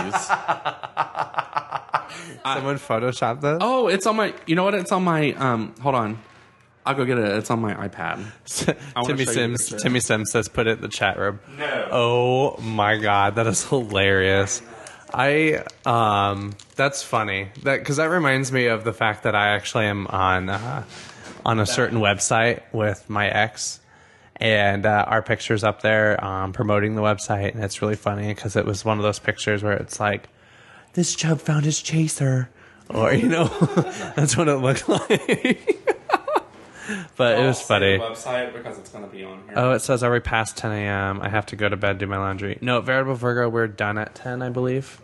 Someone photoshopped this? Oh, it's on my, you know what? It's on my, hold on. I'll go get it. It's on my iPad. I wanna show you the picture. Timmy Sims says put it in the chat room. No. Oh my god, that is hilarious. That's funny. Because that reminds me of the fact that I actually am on a certain website with my ex, and our picture's up there promoting the website, and it's really funny because it was one of those pictures where it's like, this chub found his chaser, or that's what it looked like. But it was funny. The website because it's going to be on here. Oh, it says, are we past 10 a.m.? I have to go to bed, do my laundry. No, Veritable Virgo, we're done at 10, I believe.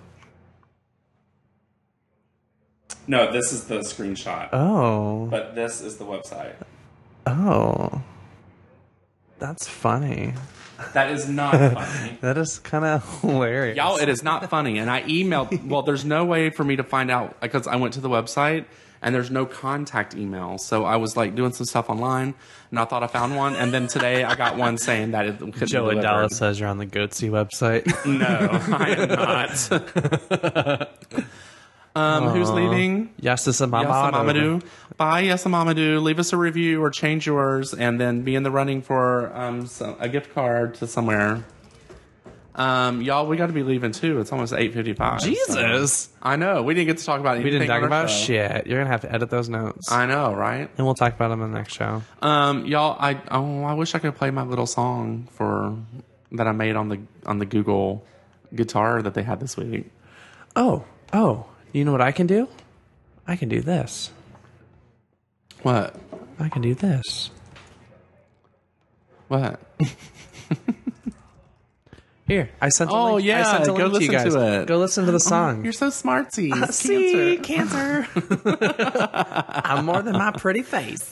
No, this is the screenshot. Oh. But this is the website. Oh. That's funny. That is not funny. That is kind of hilarious. Y'all, it is not funny. And I emailed, well, there's no way for me to find out because I went to the website and there's no contact email. So I was like doing some stuff online and I thought I found one. And then today I got one saying that it couldn't Joe be in delivered. Dallas says you're on the Goatsy website. No, I am not. Who's leaving? Yasisa Mamadou. Bye, Mamadou. Leave us a review or change yours, and then be in the running for a gift card to somewhere. Y'all, we got to be leaving too. It's almost 8:55. Jesus. So. I know. We didn't get to talk about anything. We didn't talk on our about show. shit. You're going to have to edit those notes. I know, right? And we'll talk about them in the next show. Y'all, I wish I could play my little song that I made on the Google guitar that they had this week. Oh. You know what I can do? I can do this. What? I can do this. What? Here, I sent a Oh, link. yeah, I sent a go link to you listen guys. to it. Go listen to the song. You're so smartsy. See, cancer. I'm more than my pretty face.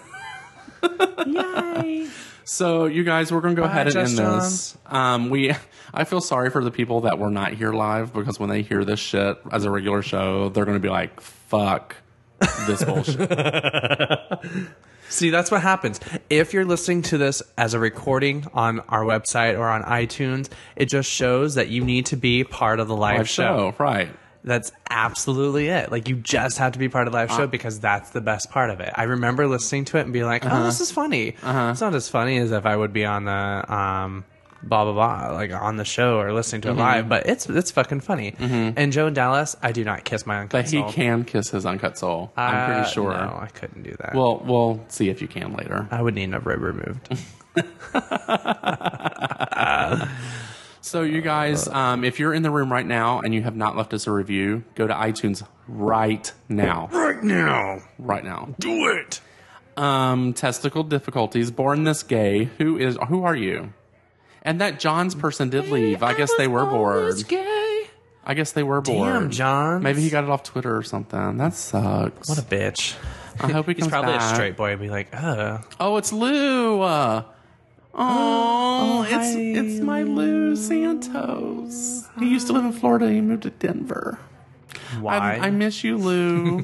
Yay. So, you guys, we're going to go ahead and Jess end this. I feel sorry for the people that were not here live because when they hear this shit as a regular show, they're going to be like, fuck this bullshit. See, that's what happens. If you're listening to this as a recording on our website or on iTunes, it just shows that you need to be part of the live show. Right. That's absolutely it. Like, you just have to be part of the live show because that's the best part of it. I remember listening to it and being like, oh, this is funny. It's not as funny as if I would be on the blah, blah, blah, like on the show or listening to it live, but it's fucking funny. And Joe in Dallas, I do not kiss my uncut But soul. he can kiss his uncut soul. I'm pretty sure. No, I couldn't do that. Well, we'll see if you can later. I would need a rib removed. So, you guys, if you're in the room right now and you have not left us a review, go to iTunes right now. Right now. Do it. Testicle difficulties. Born this gay. Who are you? And that John's person did leave. I guess they were bored. I guess they were bored. Damn, John. Maybe he got it off Twitter or something. That sucks. What a bitch. I hope he He's comes probably back. a straight boy and be like, Oh, it's Lou. It's my Lou Santos. He used to live in Florida. He moved to Denver. why? I miss you, Lou.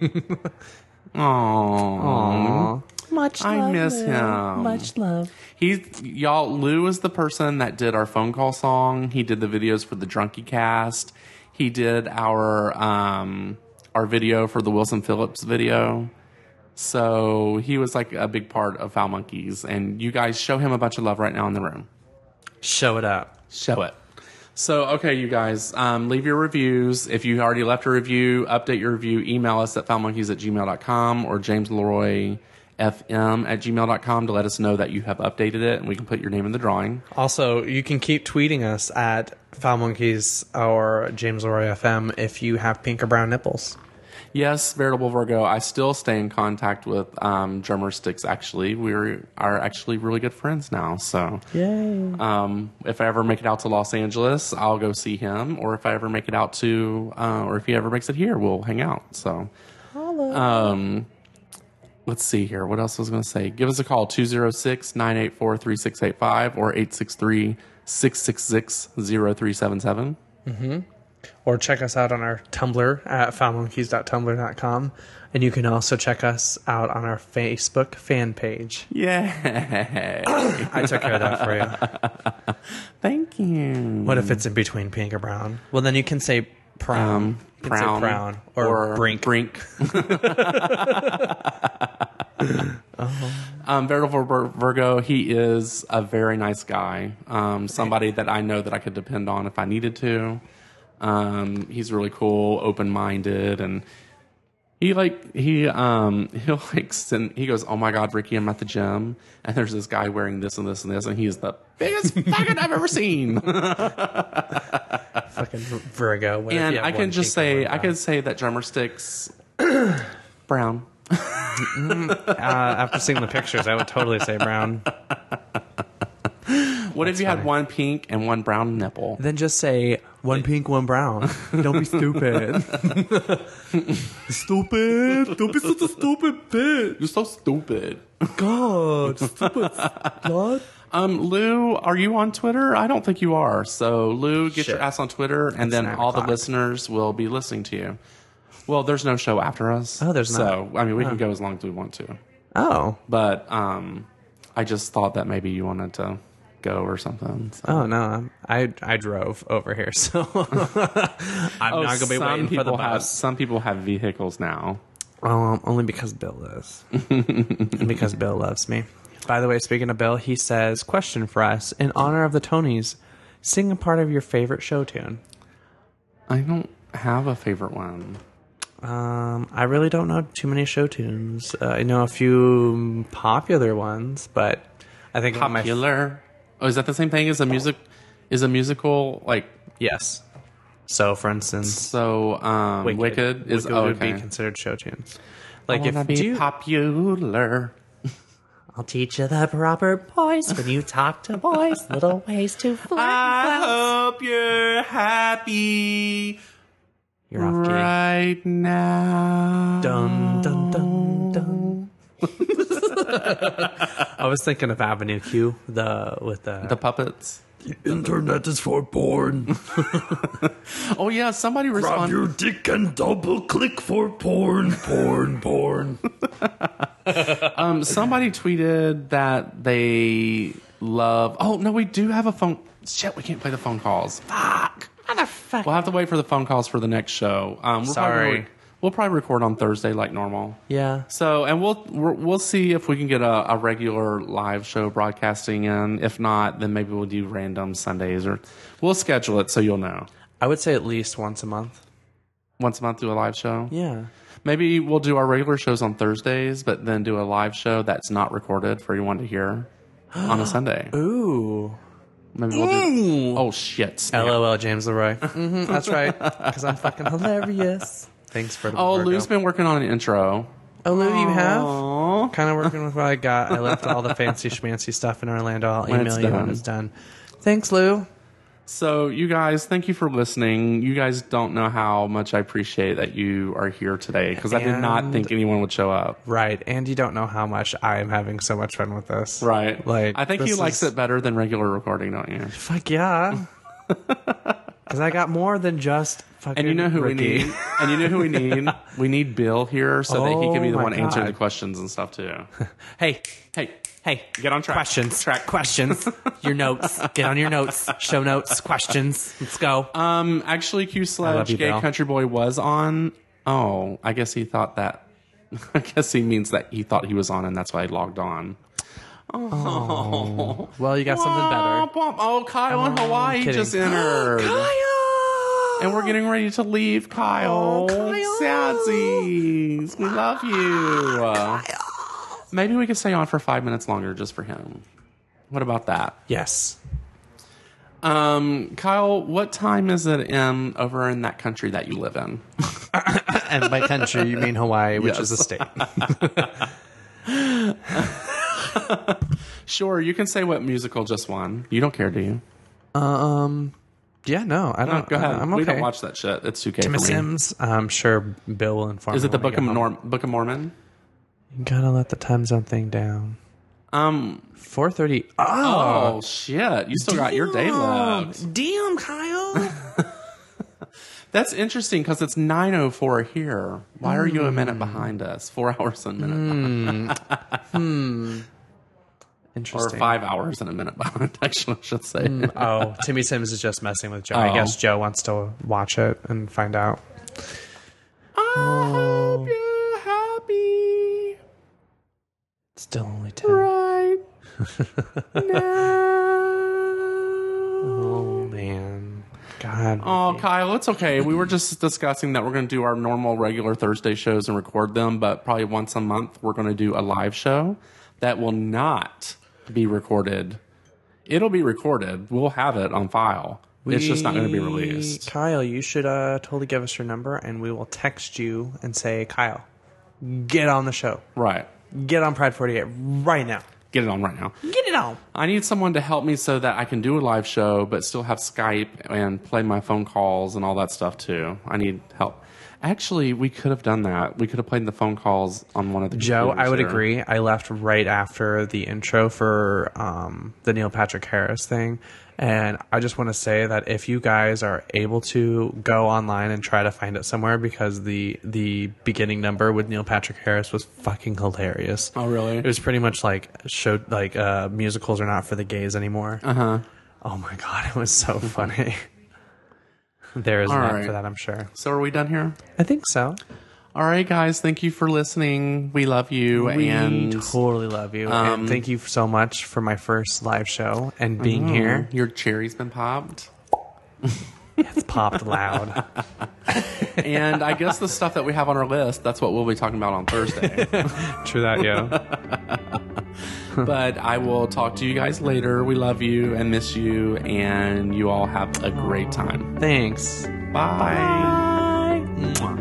Aww. Much love. I miss Lou. him. Much love. Lou is the person that did our phone call song. He did the videos for the Drunkie Cast. He did our video for the Wilson Phillips video. So he was like a big part of Foul Monkeys. And you guys show him a bunch of love right now in the room. Show it up. Show it. So, okay, you guys, leave your reviews. If you already left a review, update your review. Email us at foulmonkeys@gmail.com or jamesleroyfm@gmail.com to let us know that you have updated it and we can put your name in the drawing. Also, you can keep tweeting us at Foul Monkeys or James Leroy FM if you have pink or brown nipples. Yes, Veritable Virgo, I still stay in contact with Drummer Sticks, actually. We are actually really good friends now. So, Yay. if I ever make it out to Los Angeles, I'll go see him. Or if I ever make it out to, or if he ever makes it here, we'll hang out. So, let's see here. What else was I going to say? Give us a call, 206-984-3685 or 863-666-0377. Or check us out on our Tumblr at foulmonkeys.tumblr.com. And you can also check us out on our Facebook fan page. Yeah. I took care of that for you. Thank you. What if it's in between pink or brown? Well, then you can say brown. You can say brown. Or brink. Veritable Virgo, he is a very nice guy. Somebody that I know that I could depend on if I needed to. He's really cool, open-minded, and he'll send, he goes, "Oh my God, Ricky, I'm at the gym, and there's this guy wearing this and this and this, and he's the biggest faggot I've ever seen." Fucking Virgo. What if And you have I one can just pink and say, one I brown? could say that drummer sticks brown. After seeing the pictures, I would totally say brown. What if you had one pink and one brown nipple? Then just say one pink, one brown. Don't be stupid. Stupid. Don't be such a stupid bitch. You're so stupid. God, stupid blood. Lou, are you on Twitter? I don't think you are. So, Lou, get your Shit. ass on Twitter, and then 9 all the o'clock. listeners will be listening to you. Well, there's no show after us. Oh, there's not. So, I mean, we can go as long as we want to. Oh. But I just thought that maybe you wanted to go or something. So. Oh, no. I drove over here, so I'm not going to be waiting for the bus. Some people have vehicles now. Only because Bill is. And because Bill loves me. By the way, speaking of Bill, he says, question for us. In honor of the Tonys, sing a part of your favorite show tune. I don't have a favorite one. I really don't know too many show tunes. I know a few popular ones, but I think one of my Popular. Oh, is that the same thing as a music? Is a musical like yes. So, for instance, so? Wicked is would okay. be considered show tunes. I Like wanna if be do you, popular. I'll teach you the proper voice when you talk to boys. Little ways to flirt. I hope you're happy You're off key. right now. Dun dun dun dun. I was thinking of Avenue Q, The puppets. Internet is for porn. Oh yeah, somebody Grab responded. your dick and double click for porn. Somebody tweeted that they love. Oh no, we do have a phone. Shit, we can't play the phone calls. Fuck. Motherfucker. We'll have to wait for the phone calls for the next show. Sorry. We'll probably record on Thursday like normal. Yeah. So, and we'll see if we can get a regular live show broadcasting in. If not, then maybe we'll do random Sundays, or we'll schedule it so you'll know. I would say at least once a month. Once a month, do a live show. Yeah. Maybe we'll do our regular shows on Thursdays, but then do a live show that's not recorded for everyone to hear on a Sunday. Ooh. Maybe we'll do. Oh shit! Snap. LOL, James Leroy. That's right. Because I'm fucking hilarious. Thanks for the Oh, Virgo. Lou's been working on an intro. Oh, Lou, you have? Aw. Kind of working with what I got. I left all the fancy schmancy stuff in Orlando. I'll When email it's you done. when it's done. Thanks, Lou. So, you guys, thank you for listening. You guys don't know how much I appreciate that you are here today, because I did not And- think anyone would show up. Right. And you don't know how much I am having so much fun with this. Right. Like, I think he this likes is- it better than regular recording, don't you? Fuck yeah. Because I got more than just fucking And you know who Ricky. we need? And you know who we need? We need Bill here so that he can be the Oh my one answering God. the questions and stuff, too. Hey, Hey, get on track. questions. Questions. Your notes. Get on your notes. Show notes. Questions. Let's go. Actually, Q love Sledge, you, Gay Bill. Country Boy was on. Oh, I guess he thought that. I guess he means that he thought he was on, and that's why he logged on. Oh. Well, you got something better. Oh, Kyle in Hawaii kidding. just entered. Kyle! And we're getting ready to leave, Kyle. Kyle! Sadsies. We love you. Maybe we could stay on for 5 minutes longer just for him. What about that? Yes. Kyle, what time is it over in that country that you live in? And by country, you mean Hawaii, which is a state. Sure, you can say what musical just won. You don't care, do you? Yeah, no, I No, don't. go ahead. I'm We okay. don't watch that shit. It's 2K Tim for me. Sims. I'm sure Bill will inform Is me it the when I Book get home. of Mormon? You gotta let the time zone thing down. 4:30. Oh shit! You still got your day left. Damn, Kyle. That's interesting because it's 9:04 here. Why are you a minute behind us? 4 hours and a minute behind. Or Interesting. 5 hours and a minute behind, actually, I should say. Oh, Timmy Sims is just messing with Joe. I guess Joe wants to watch it and find out. I hope you're happy Still only 10. right now. Oh, man. God. Oh, Kyle, it's okay. We were just discussing that we're going to do our normal, regular Thursday shows and record them, but probably once a month we're going to do a live show that will not be recorded. It'll be recorded. We'll have it on file. It's just not going to be released. Kyle, you should totally give us your number, and we will text you and say, Kyle, get on the show. Right. Get on Pride 48 right now. Get it on right now. Get it on. I need someone to help me so that I can do a live show, but still have Skype and play my phone calls and all that stuff too. I need help. Actually, we could have done that. We could have played the phone calls on one of the Joe, computers I would here. agree. I left right after the intro for the Neil Patrick Harris thing. And I just want to say that if you guys are able to go online and try to find it somewhere, because the beginning number with Neil Patrick Harris was fucking hilarious. Oh, really? It was pretty much like showed like musicals are not for the gays anymore. Uh-huh. Oh my god, it was so funny. There is All not right. for that, I'm sure. So are we done here? I think so. All right, guys. Thank you for listening. We love you. We and totally love you. And thank you so much for my first live show and being here. Your cherry's been popped. It's popped loud. And I guess the stuff that we have on our list, that's what we'll be talking about on Thursday. True that, yeah. But I will talk to you guys later. We love you and miss you. And you all have a great time. Thanks. Bye. Mwah.